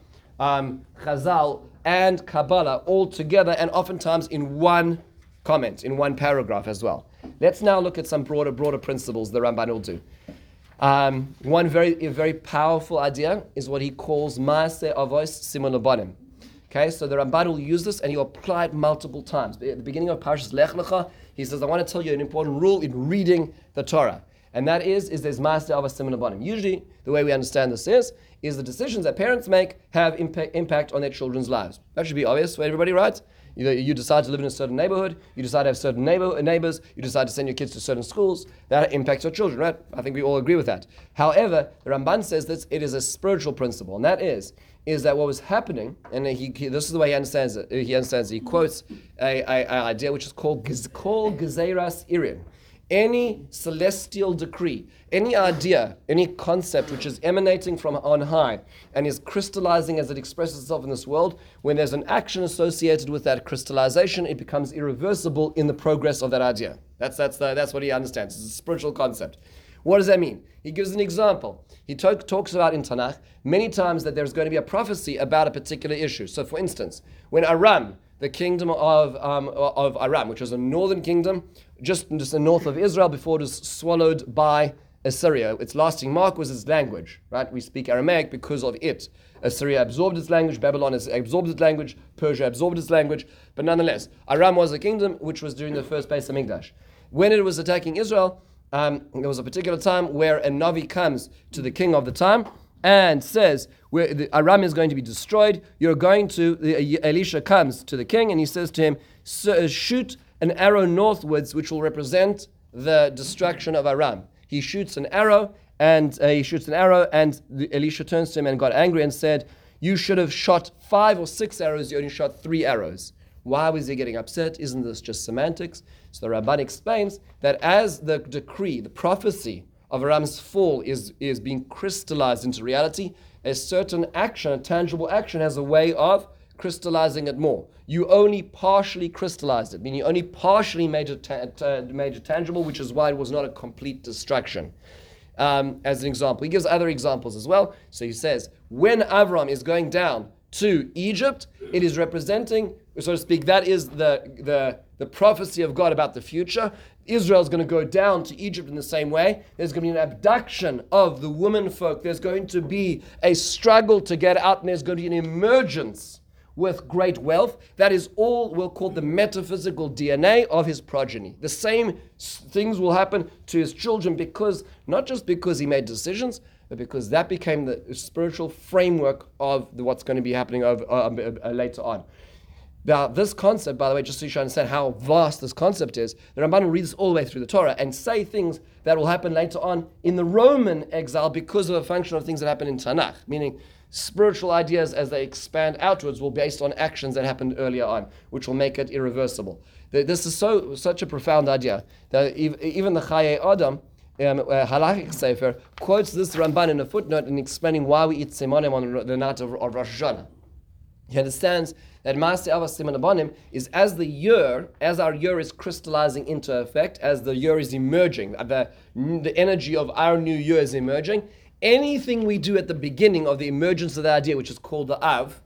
Chazal, and Kabbalah all together, and oftentimes in one comment, in one paragraph as well. Let's now look at some broader principles the Ramban will do. One very powerful idea is what he calls Maaseh Avos Simon Labanim. Okay, so the Ramban will use this and he'll apply it multiple times. At the beginning of Parshas Lech Lecha, he says, I want to tell you an important rule in reading the Torah. And that is there's Maaseh Avos Simon Labanim. Usually, the way we understand this is the decisions that parents make have impact on their children's lives. That should be obvious for everybody, right? You decide to live in a certain neighborhood, you decide to have certain neighbors, you decide to send your kids to certain schools, that impacts your children, right? I think we all agree with that. However, the Ramban says that it is a spiritual principle, and that is that what was happening, and this is the way he understands it. He quotes an idea which is called Gezeiras Irin. Any celestial decree, any idea, any concept which is emanating from on high and is crystallizing as it expresses itself in this world, when there's an action associated with that crystallization, it becomes irreversible in the progress of that idea. That's what he understands. It's a spiritual concept. What does that mean? He gives an example. He talks about in Tanakh many times that there's going to be a prophecy about a particular issue. So, for instance, when Aram, the kingdom of Aram, which was a northern kingdom, just the north of Israel before it was swallowed by Assyria. Its lasting mark was its language, right? We speak Aramaic because of it. Assyria absorbed its language, Babylon has absorbed its language, Persia absorbed its language, but nonetheless, Aram was a kingdom which was during the first Beis HaMikdash. When it was attacking Israel, there was a particular time where a Navi comes to the king of the time and says, Aram is going to be destroyed, Elisha comes to the king and he says to him, shoot an arrow northwards, which will represent the destruction of Aram. He shoots an arrow, and Elisha turns to him and got angry and said, you should have shot 5 or 6 arrows, you only shot 3 arrows. Why was he getting upset? Isn't this just semantics? So the Ramban explains that as the decree, the prophecy of Aram's fall is being crystallized into reality, a certain action, a tangible action, has a way of crystallizing it more. You only partially crystallized it, meaning you only partially made it tangible, which is why it was not a complete destruction. As an example, he gives other examples as well. So he says, when Avram is going down to Egypt, it is representing, so to speak, that is the prophecy of God about the future. Israel is going to go down to Egypt in the same way. There's going to be an abduction of the women folk. There's going to be a struggle to get out, and there's going to be an emergence with great wealth. That is all we'll call the metaphysical DNA of his progeny. The same things will happen to his children, because not just because he made decisions, but because that became the spiritual framework of what's going to be happening later on. Now, this concept, by the way, just so you should understand how vast this concept is, the Ramban will read this all the way through the Torah and say things that will happen later on in the Roman exile because of a function of things that happen in Tanakh, meaning spiritual ideas as they expand outwards will be based on actions that happened earlier on, which will make it irreversible. This is such a profound idea that even the Chaye Adam, Halachic Sefer, quotes this Ramban in a footnote in explaining why we eat Simonim on the night of Rosh Hashanah. He understands that Maaseh Avos Siman Abanim is as our year is crystallizing into effect, as the year is emerging, the energy of our new year is emerging. Anything we do at the beginning of the emergence of the idea, which is called the Av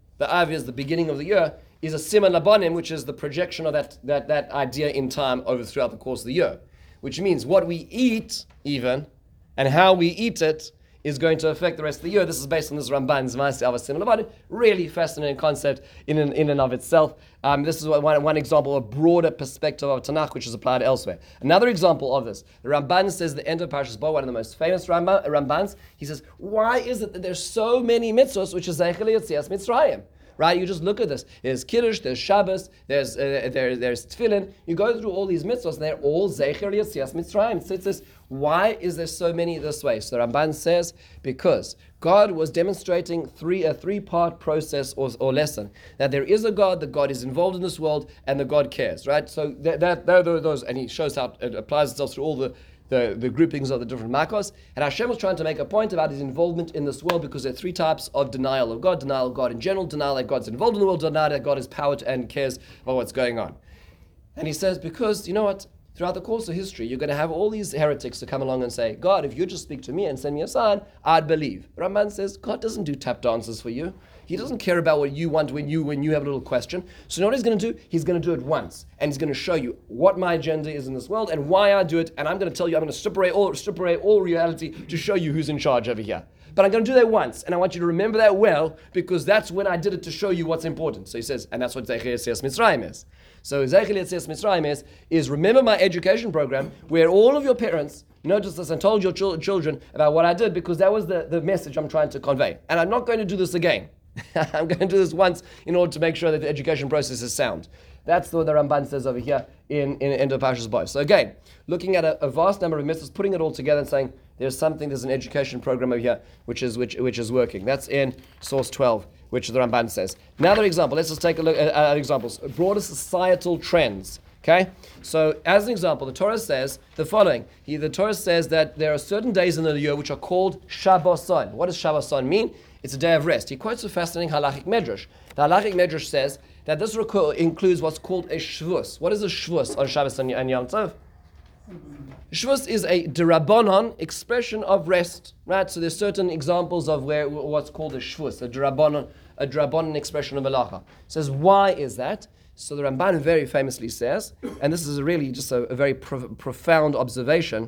is the beginning of the year, is a Siman Abanim, which is the projection of that idea in time throughout the course of the year. Which means what we eat, even, and how we eat it, is going to affect the rest of the year. This is based on this Ramban's Maaseh Avos Siman Abanim. Really fascinating concept in and of itself. This is one example, a broader perspective of Tanakh, which is applied elsewhere. Another example of this, the Ramban says, the end of Parashas Bo, one of the most famous Rambans, he says, why is it that there's so many mitzvos which is Zeichel Yetzias Mitzrayim? Right? You just look at this. There's Kiddush, there's Shabbos, there's Tefillin. You go through all these mitzvahs, and they're all Zeicher Yetzias Mitzrayim. So it says, why is there so many this way? So the Ramban says, because God was demonstrating a three-part process or lesson. That there is a God, the God is involved in this world, and the God cares. Right? So those, and he shows how it applies itself through all the groupings of the different makos. And Hashem was trying to make a point about his involvement in this world, because there are 3 types of denial of God in general, denial that God's involved in the world, denial that God has power and cares about what's going on. And he says, because, you know what, throughout the course of history, you're going to have all these heretics to come along and say, God, if you just speak to me and send me a sign, I'd believe. Ramban says, God doesn't do tap dances for you. He doesn't care about what you want when you have a little question. So you know what he's going to do? He's going to do it once. And he's going to show you what my agenda is in this world and why I do it. And I'm going to tell you, I'm going to strip away all reality to show you who's in charge over here. But I'm going to do that once. And I want you to remember that well, because that's when I did it to show you what's important. So he says, and that's what Zeichel Yetzias Mitzrayim is. So Zeichel Yetzias Mitzrayim is remember my education program, where all of your parents noticed this and told your children about what I did, because that was the message I'm trying to convey. And I'm not going to do this again. I'm going to do this once in order to make sure that the education process is sound. That's what the Ramban says over here in End of Parashas Bo. So again, looking at a vast number of mitzvahs, putting it all together and saying there's an education program over here which is working. That's in source 12, which the Ramban says. Another example, let's just take a look at examples. Broader societal trends. Okay? So as an example, the Torah says the following. The Torah says that there are certain days in the year which are called Shabboson. What does Shabboson mean? It's a day of rest. He quotes a fascinating halachic medrash. The halachic medrash says that this includes what's called a shvus. What is a shvus on Shabbos and Yom Tov? Shvus is a derabanan expression of rest, right? So there's certain examples of what's called a shvus, a derabanan expression of halacha. It says, why is that? So the Ramban very famously says, and this is really just a very profound observation.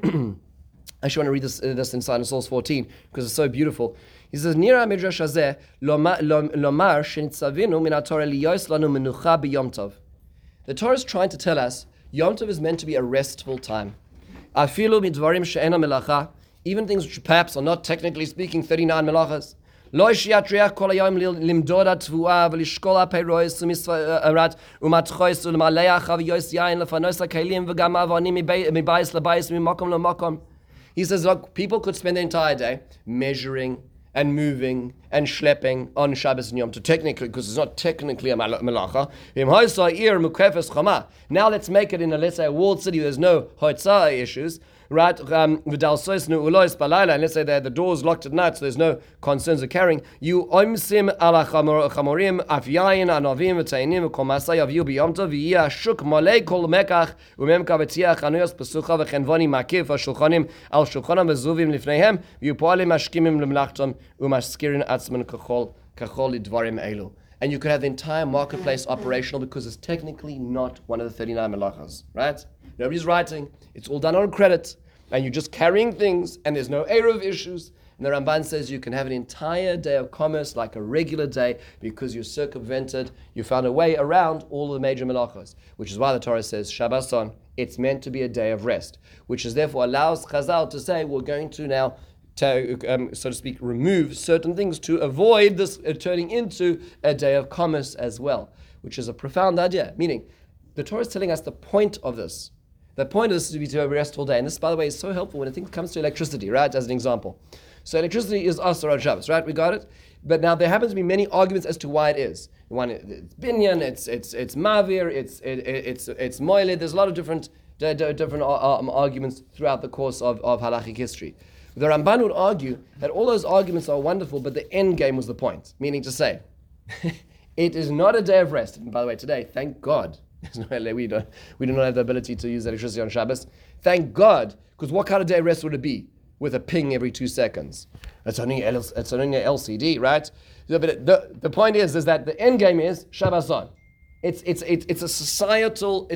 I actually want to read this inside in Source 14 because it's so beautiful. He says, Nira midrash hazeh lomar shenitzavinu min haTorah liyos lanu menucha b'Yom Tov. The Torah is trying to tell us Yom Tov is meant to be a restful time. Afilu midvarim she'ena melacha, even things which perhaps are not technically speaking 39 melachas. Lo shiatriach kol hayom limdoda tvua v'lishkol ha'peiros u'misvarat u'matchois u'lemaleach haviyos yain lefanos ha'kelim v'gam avonim mibayis lebayis mimakom lemakom. He says, look, people could spend the entire day measuring and moving and schlepping on Shabbos and Yom Tov, technically, because it's not technically a melacha. Now let's make it in let's say a walled city. There's no hotzah issues, right? And let's say that the door's locked at night, so there's no concerns of carrying. You oimsim ala chamorim afyayin anavim v'tainim v'komasay aviu b'Yom Tov v'yia shuk malei kol mekach u'memka v'tiach chanuyos pesucha v'chenvoni makif v'shulchanim al shulchanam v'zuvim lifneihem v'yupoalim mashkimim lemlachtom u'mashkirin atzman kachol lidvarim elu. And you could have the entire marketplace operational because it's technically not one of the 39 melachas, right? Nobody's writing. It's all done on credit. And you're just carrying things, and there's no Eruv issues. And the Ramban says you can have an entire day of commerce like a regular day because you circumvented, you found a way around all the major melachos, which is why the Torah says, Shabboson, it's meant to be a day of rest, which is therefore allows Chazal to say, we're going to now, so to speak, remove certain things to avoid this turning into a day of commerce as well, which is a profound idea. Meaning, the Torah is telling us the point of this. The point of this is to be to rest all day. And this, by the way, is so helpful when it comes to electricity, right, as an example. So electricity is asur on Shabbos, right? We got it? But now there happens to be many arguments as to why it is. One, it's binyan, it's mavir, it's moiled. There's a lot of different arguments throughout the course of halachic history. The Ramban would argue that all those arguments are wonderful, but the end game was the point. Meaning to say, it is not a day of rest. And by the way, today, thank God, we do not have the ability to use electricity on Shabbos. Thank God, because what kind of day of rest would it be with a ping every 2 seconds? It's only an LCD, right? But the point is that the end game is Shabbos on. It's a societal.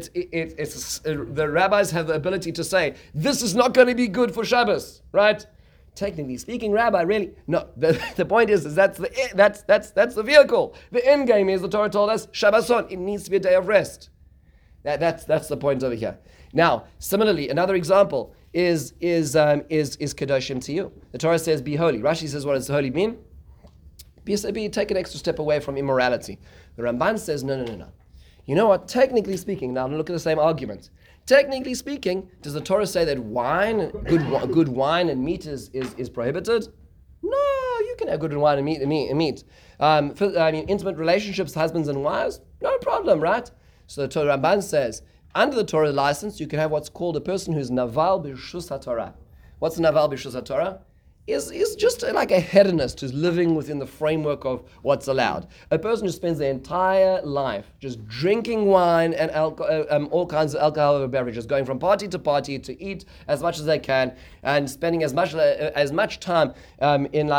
The rabbis have the ability to say this is not going to be good for Shabbos, right? Technically speaking, Rabbi, really no. The point is that's the vehicle. The end game is the Torah told us Shabbos on. It needs to be a day of rest. That's the point over here. Now, similarly, another example is kedoshim to you. The Torah says, "Be holy." Rashi says, "What does holy mean?" Take an extra step away from immorality. The Ramban says, no. You know what? Technically speaking, now look at the same argument. Technically speaking, does the Torah say that wine, good wine and meat is prohibited? No, you can have good wine and meat. Intimate relationships, husbands and wives, no problem, right? So the Torah Ramban says, under the Torah license, you can have what's called a person who's naval b'shus haTorah. What's naval b'shus haTorah? Is just like a hedonist who's living within the framework of what's allowed. A person who spends their entire life just drinking wine and all kinds of alcoholic beverages, going from party to party to eat as much as they can, and spending as much time in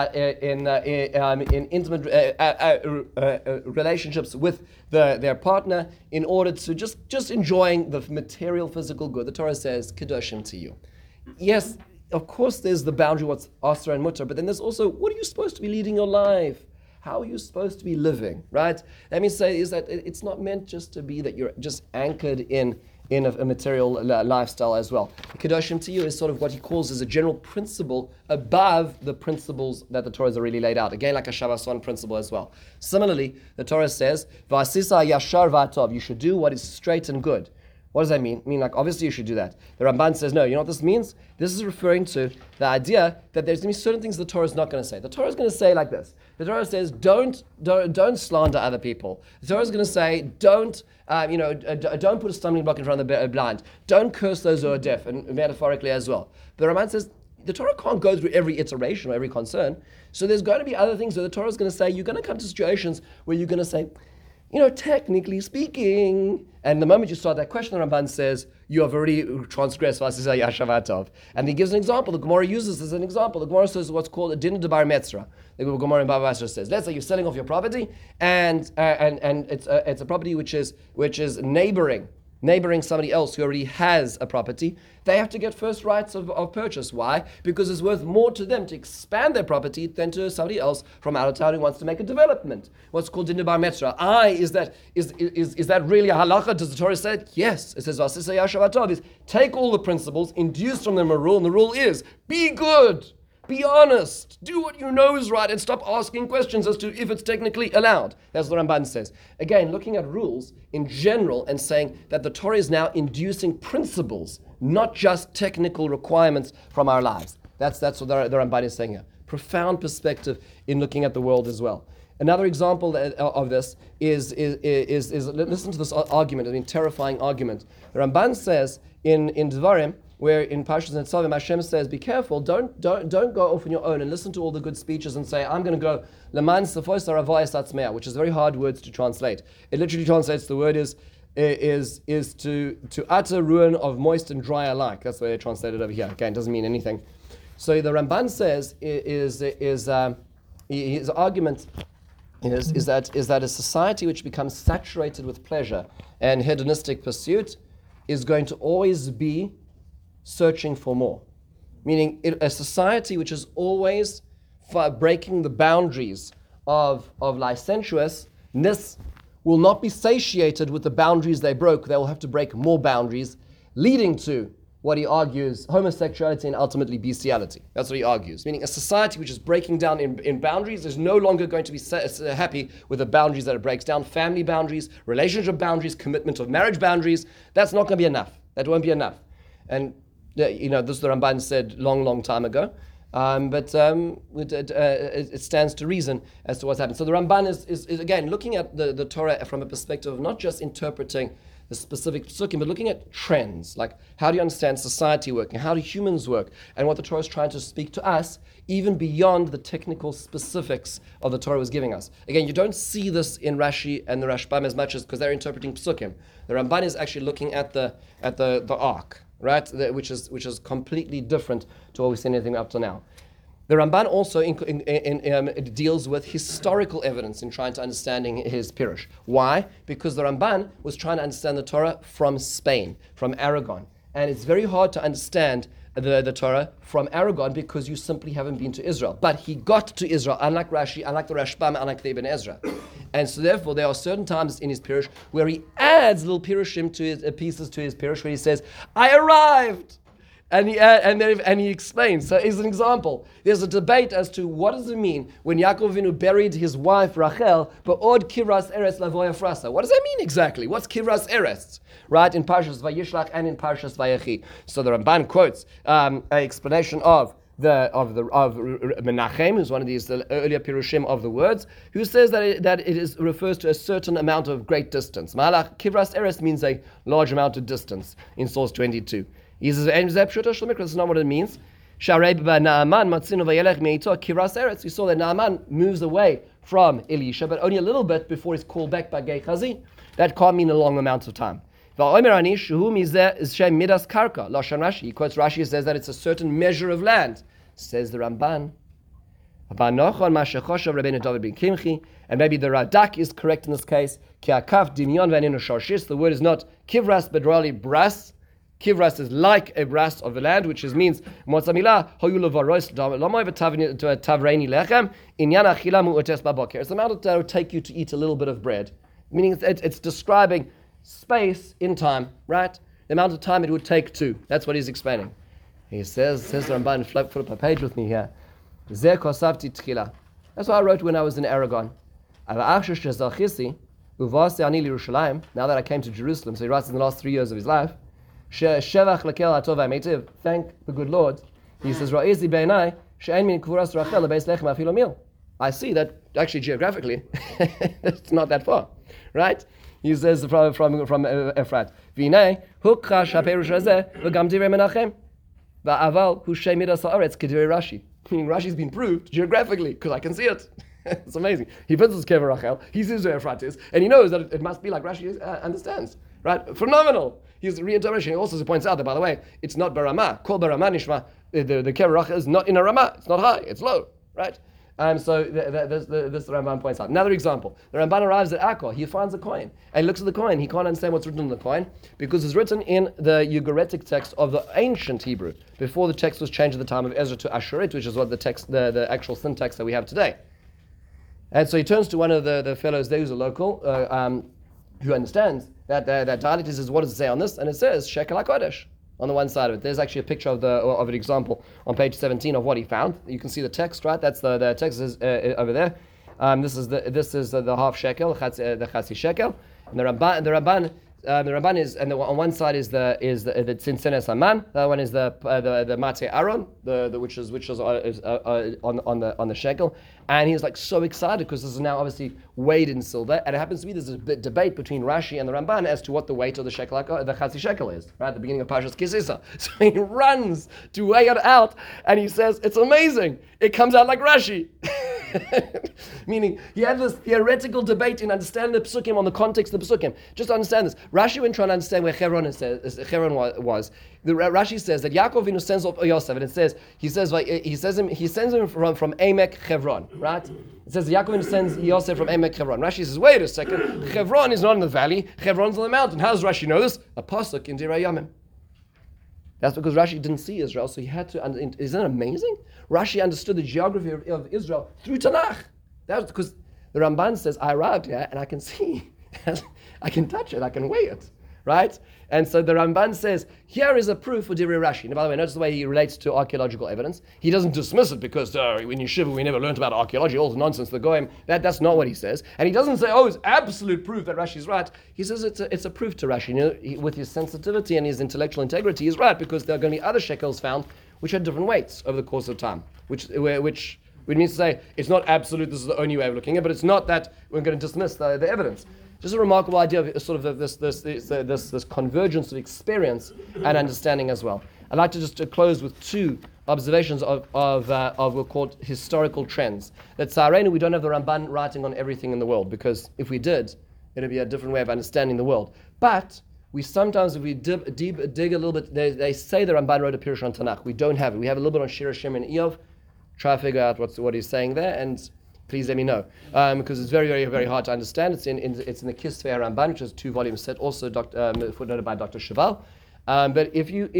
intimate relationships with their partner in order to just enjoying the material physical good. The Torah says, "Kedoshim to you." Yes. Of course, there's the boundary what's asra and mutter, but then there's also what are you supposed to be leading your life? How are you supposed to be living, right? Let me say is that it's not meant just to be that you're just anchored in a material lifestyle as well. Kedoshim to you is sort of what he calls as a general principle above the principles that the Torah has already laid out. Again, like a Shabboson principle as well. Similarly, the Torah says, "V'asisa yashar v'atov," you should do what is straight and good. What does that mean? I mean, like, obviously you should do that. The Ramban says, no, you know what this means? This is referring to the idea that there's going to be certain things the Torah is not going to say. The Torah is going to say like this. The Torah says, don't slander other people. The Torah is going to say, don't put a stumbling block in front of the blind. Don't curse those who are deaf, and metaphorically as well. The Ramban says, the Torah can't go through every iteration or every concern. So there's going to be other things where the Torah is going to say, you're going to come to situations where you're going to say, technically speaking, and the moment you start that question, the Ramban says, you have already transgressed Vasisa Yashavatov. And he gives an example. The Gemara uses this as an example. The Gemara says what's called a din debar metzra. The Gemara in Bava Basra says, let's say you're selling off your property, and it's a property which is neighboring neighboring somebody else who already has a property, they have to get first rights of purchase. Why? Because it's worth more to them to expand their property than to somebody else from out of town who wants to make a development. What's called Din Bar Metzra. Is that really a halacha? Does the Torah say it? Yes. It says, take all the principles, induce from them a rule, and the rule is, be good. Be honest. Do what you know is right and stop asking questions as to if it's technically allowed. That's what Ramban says. Again, looking at rules in general and saying that the Torah is now inducing principles, not just technical requirements from our lives. That's what the Ramban is saying here. Profound perspective in looking at the world as well. Another example of this is listen to this argument, terrifying argument. The Ramban says in Devarim, where in Parshas Netzavim Hashem says, be careful, don't go off on your own and listen to all the good speeches and say, I'm going to go Leman Sefos Aravayas Atzmea, which is very hard words to translate. It literally translates, the word is to utter ruin of moist and dry alike. That's the way they translate it over here. Okay, it doesn't mean anything. So the Ramban says his argument is that a society which becomes saturated with pleasure and hedonistic pursuit is going to always be searching for more. Meaning a society which is always breaking the boundaries of licentiousness will not be satiated with the boundaries they broke. They will have to break more boundaries, leading to what he argues, homosexuality and ultimately bestiality. That's what he argues. Meaning a society which is breaking down in boundaries is no longer going to be happy with the boundaries that it breaks down. Family boundaries, relationship boundaries, commitment of marriage boundaries. That's not going to be enough. That won't be enough. And this the Ramban said long time ago. It stands to reason as to what's happened. So the Ramban is again looking at the Torah from a perspective of not just interpreting the specific psukim, but looking at trends, like how do you understand society working, how do humans work, and what the Torah is trying to speak to us, even beyond the technical specifics of the Torah was giving us. Again, you don't see this in Rashi and the Rashbam as much as because they're interpreting psukim. The Ramban is actually looking at the ark, right, which is completely different to what we've seen anything up to now. The Ramban also deals with historical evidence in trying to understanding his Pirush. Why? Because the Ramban was trying to understand the Torah from Spain, from Aragon. And it's very hard to understand the Torah from Aragon because you simply haven't been to Israel. But he got to Israel, unlike Rashi, unlike the Rashbam, unlike the Ibn Ezra. And so therefore there are certain times in his Pirush where he adds little Pirushim to his pieces to his Pirush where he says, I arrived! And he explains. So as an example, there's a debate as to what does it mean when Yaakov Avinu buried his wife Rachel, but od kiras eretz lavoya frasa. What does that mean exactly? What's kiras eretz? Right, in Parshas Vayishlach and in Parshas Vayechi. So the Ramban quotes an explanation of Menachem, who's one of these the earlier Pirushim of the words, who says that it refers to a certain amount of great distance. Malach kiras eretz means a large amount of distance in source 22. He says, that's not what it means. We saw that Naaman moves away from Elisha, but only a little bit before he's called back by Gehazi. That can't mean a long amount of time. He quotes Rashi, says that it's a certain measure of land. Says the Ramban. And maybe the Radak is correct in this case. The word is not kivras, but rather bras. Kivras is like a brass of the land, which means it's a amount that will take you to eat a little bit of bread. Meaning it's describing space in time, right? The amount of time it would take to. That's what he's explaining. He says the Ramban, flip up a page with me here. That's what I wrote when I was in Aragon. Now that I came to Jerusalem, so he writes in the last 3 years of his life, thank the good Lord. He says, I see that actually geographically it's not that far, right? He says from Ephrat. Rashi's been proved geographically because I can see it. It's amazing. He visits Kever Rachel, he sees where Ephrat is, and he knows that it must be like Rashi understands. Right? Phenomenal. His reinterpretation. He also points out that, by the way, it's not Barama. Kol Barama Nishma. The Kever Rachel is not in a Ramah. It's not high. It's low. Right? So this Ramban points out. Another example. The Ramban arrives at Akkor. He finds a coin. And he looks at the coin. He can't understand what's written on the coin because it's written in the Ugaritic text of the ancient Hebrew, before the text was changed at the time of Ezra to Asherit, which is what the actual syntax that we have today. And so he turns to one of the fellows there who's a local, who understands that dialect. He says, what does it say on this? And it says, Shekel HaKodesh. On the one side of it, there's actually a picture of an example on page 17 of what he found. You can see the text, right? That's the text is over there. This is the half shekel, the chatzi shekel, and the Ramban is, and on one side is the Tzintzenes Haman. The other one is the Mate Aaron, which is on the shekel. And he's like so excited because this is now obviously weighed in silver. And it happens to be there's a debate between Rashi and the Ramban as to what the weight of the shekel, the chatzi shekel is. Right at the beginning of Parshas Kisisa. So he runs to weigh it out, and he says, "It's amazing. It comes out like Rashi." Meaning, he had this theoretical debate in understanding the Pesukim on the context of the Pesukim. Just to understand this, Rashi, when trying to understand where Hebron was, Rashi says that Yaakov Avinu sends off Yosef, and it says he sends him from Emek Hebron, right? It says Yaakov Avinu sends Yosef from Emek Hebron. Rashi says, wait a second, Hebron is not in the valley, Hebron's on the mountain. How does Rashi know this? A pasuk in Direi Yamim. That's because Rashi didn't see Israel, so he had to. Isn't that amazing? Rashi understood the geography of Israel through Tanakh. That was because the Ramban says, I arrived here and I can see, I can touch it, I can weigh it, right? And so the Ramban says, here is a proof for Divrei Rashi. And by the way, notice the way he relates to archaeological evidence. He doesn't dismiss it because in Yeshiva we never learned about archaeology, all the nonsense, the Goyim. That's not what he says. And he doesn't say, it's absolute proof that Rashi is right. He says it's a proof to Rashi. With his sensitivity and his intellectual integrity, he's right because there are going to be other shekels found which had different weights over the course of time, which means to say it's not absolute, this is the only way of looking at it, but it's not that we're going to dismiss the evidence. Just a remarkable idea of sort of this convergence of experience and understanding as well. I'd like to just close with two observations of we'll call historical trends. That Tzarenu, we don't have the Ramban writing on everything in the world, because if we did, it'd be a different way of understanding the world. But we sometimes, if we dig a little bit, they say the Ramban wrote a Pirush on Tanakh. We don't have it. We have a little bit on Shir Hashem and Eov. Try to figure out what he's saying there, and please let me know, because it's very, very, very hard to understand. It's in the Kisvei Ramban, which is a 2-volume set, also footnoted by Dr. Cheval. But if you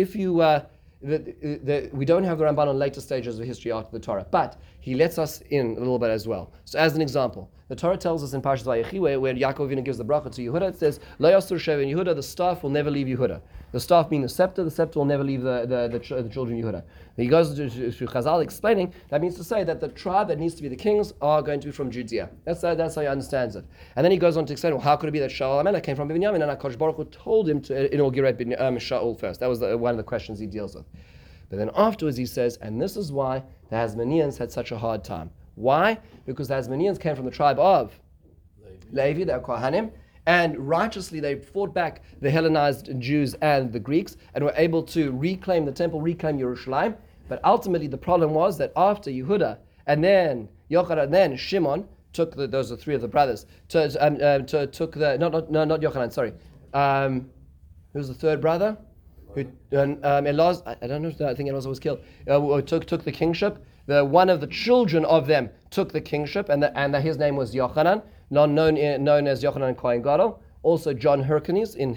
we don't have the Ramban on later stages of history after the Torah, but he lets us in a little bit as well. So as an example, the Torah tells us in Parshas Vayechi, where Yaakov Avinu gives the bracha to Yehuda, it says, Lo yasur sheva in Yehuda, the staff will never leave Yehuda. The staff being the scepter will never leave the children of Yehuda. He goes to Chazal explaining, that means to say that the tribe that needs to be the kings are going to be from Judea. That's how he understands it. And then he goes on to explain, well, how could it be that Shaul HaMelech came from Binyamin, and HaKadosh Baruch Hu told him to inaugurate Shaul first. That was one of the questions he deals with. But then afterwards he says, and this is why the Hasmoneans had such a hard time. Why? Because the Hasmoneans came from the tribe of Levi, they are Kohanim, and righteously they fought back the Hellenized Jews and the Greeks and were able to reclaim the temple, reclaim Yerushalayim. But ultimately the problem was that after Yehuda and then Yochanan and then Shimon took those are three of the brothers, took the, not Yochanan, sorry. Who was the third brother? Elaz, I don't know, I think Elaz was killed. Took the kingship. One of the children of them took the kingship, and his name was Yochanan, known as Yochanan Kohen Gadol. Also John Hyrcanus in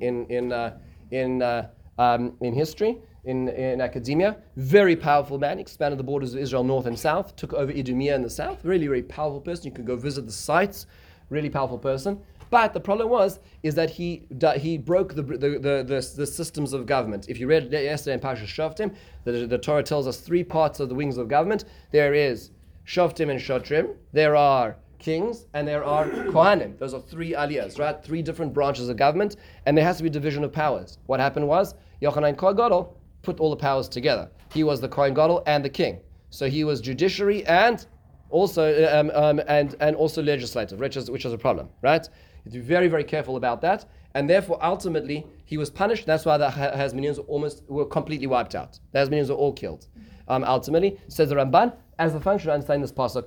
history, in academia. Very powerful man. Expanded the borders of Israel north and south. Took over Idumea in the south. Really, very powerful person. You can go visit the sites. Really powerful person. But the problem is that he broke the systems of government. If you read yesterday in Parshas Shoftim, the Torah tells us 3 parts of the wings of government. There is Shoftim and Shotrim. There are kings, and there are Kohanim. Those are 3 aliyahs, right? 3 different branches of government, and there has to be division of powers. What happened was Yochanan Kohen Gadol put all the powers together. He was the Kohen Gadol and the king. So he was judiciary and also and also legislative, which is a problem, right? You have to be very, very careful about that, and therefore ultimately he was punished. That's why the Hasmoneans were completely wiped out. The Hasmoneans were all killed. Ultimately, says the Ramban, as the function of understanding this pasuk,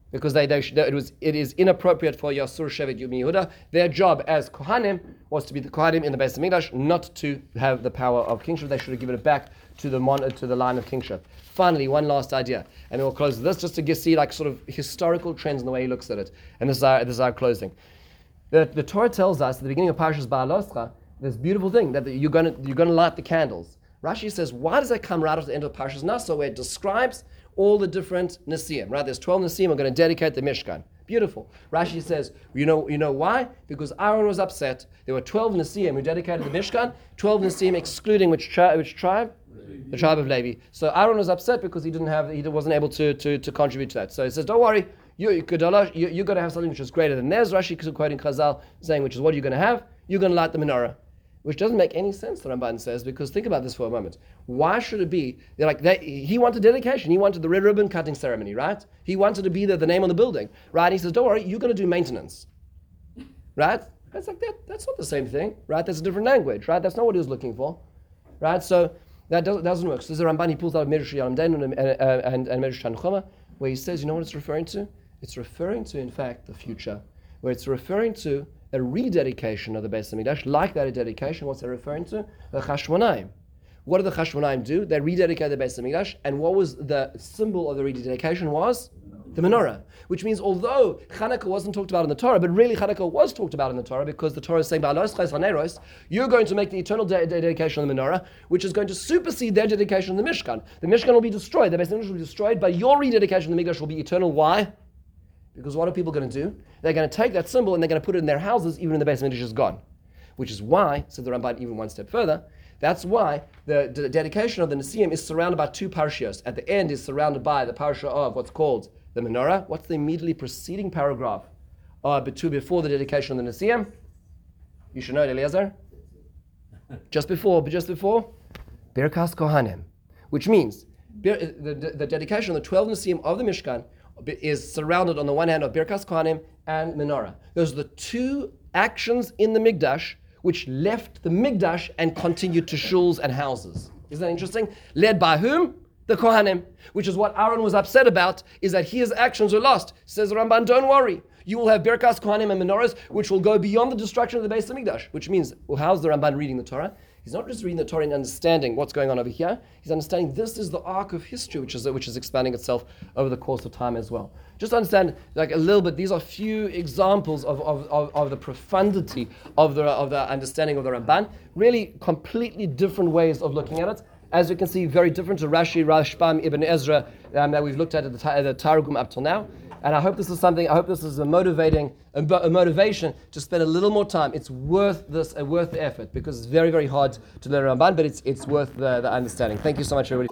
because it is inappropriate for Yasur Shevet Yum Yehuda. Their job as Kohanim was to be the Kohanim in the Beis Hamikdash, not to have the power of kingship. They should have given it back to the line of kingship. Finally, one last idea, and we'll close with this just to see like sort of historical trends in the way he looks at it. And this is our closing. The Torah tells us at the beginning of Parashas Ba'aloscha, this beautiful thing that you're going to light the candles. Rashi says, why does that come right at the end of Parashas Naso, where it describes all the different Nesiim, right? There's 12 Nesiim are going to dedicate the Mishkan. Beautiful. Rashi says, you know why? Because Aaron was upset. There were 12 Nesiim who dedicated the Mishkan, 12 Nesiim excluding which tribe? The tribe of Levi. So Aaron was upset because he wasn't able to contribute to that. So he says, don't worry, you're going to have something which is greater than theirs. Rashi quoting Chazal saying, which is what you're going to have? You're going to light the menorah. Which doesn't make any sense, the Ramban says, because think about this for a moment. Why should it be, he wanted dedication, he wanted the red ribbon cutting ceremony, right? He wanted to be the name on the building, right? He says, don't worry, you're going to do maintenance, right? It's like that's not the same thing, right? That's a different language, right? That's not what he was looking for, right? So that doesn't work. So there's a Ramban, he pulls out Medrash Yom Dain and Medrash Tanchuma, where he says, you know what it's referring to? It's referring to, in fact, the future, where it's referring to a rededication of the Beis Hamikdash, like that a dedication. What's that referring to? The Chashmonaim. What did the Chashmonaim do? They rededicated the Beis Hamikdash, and what was the symbol of the rededication? Was the menorah. Which means, although Hanukkah wasn't talked about in the Torah, but really Hanukkah was talked about in the Torah, because the Torah is saying, you're going to make the eternal dedication of the menorah, which is going to supersede their dedication of the Mishkan. The Mishkan will be destroyed, the Beis Hamikdash will be destroyed, but your rededication of the Mikdash will be eternal. Why? Because what are people going to do? They're going to take that symbol and they're going to put it in their houses, even when the Beis Hamikdash is gone. Which is why, said the Ramban even one step further, that's why the dedication of the Nesiim is surrounded by two parshios. At the end is surrounded by the parsha of what's called the menorah. What's the immediately preceding paragraph before the dedication of the Nesiim? You should know it, Eliezer. Just before, Birkas Kohanim. Which means the dedication of the 12 Nesiim of the Mishkan is surrounded on the one hand of Birkas Kohanim and Menorah. Those are the two actions in the Mikdash which left the Mikdash and continued to shuls and houses. Isn't that interesting? Led by whom? The Kohanim. Which is what Aaron was upset about, is that his actions were lost. Says the Ramban, don't worry. You will have Birkas Kohanim and Menorahs which will go beyond the destruction of the Beis Hamikdash. Which means, well, how's the Ramban reading the Torah? He's not just reading the Torah and understanding what's going on over here. He's understanding this is the arc of history, which is expanding itself over the course of time as well. Just understand, like a little bit. These are few examples of the profundity of the understanding of the Ramban. Really, completely different ways of looking at it. As you can see, very different to Rashi, Rashbam, Ibn Ezra that we've looked at the Targum up till now. And I hope this is a motivation to spend a little more time. It's worth the effort, because it's very, very hard to learn Ramban, but it's worth the understanding. Thank you so much, everybody.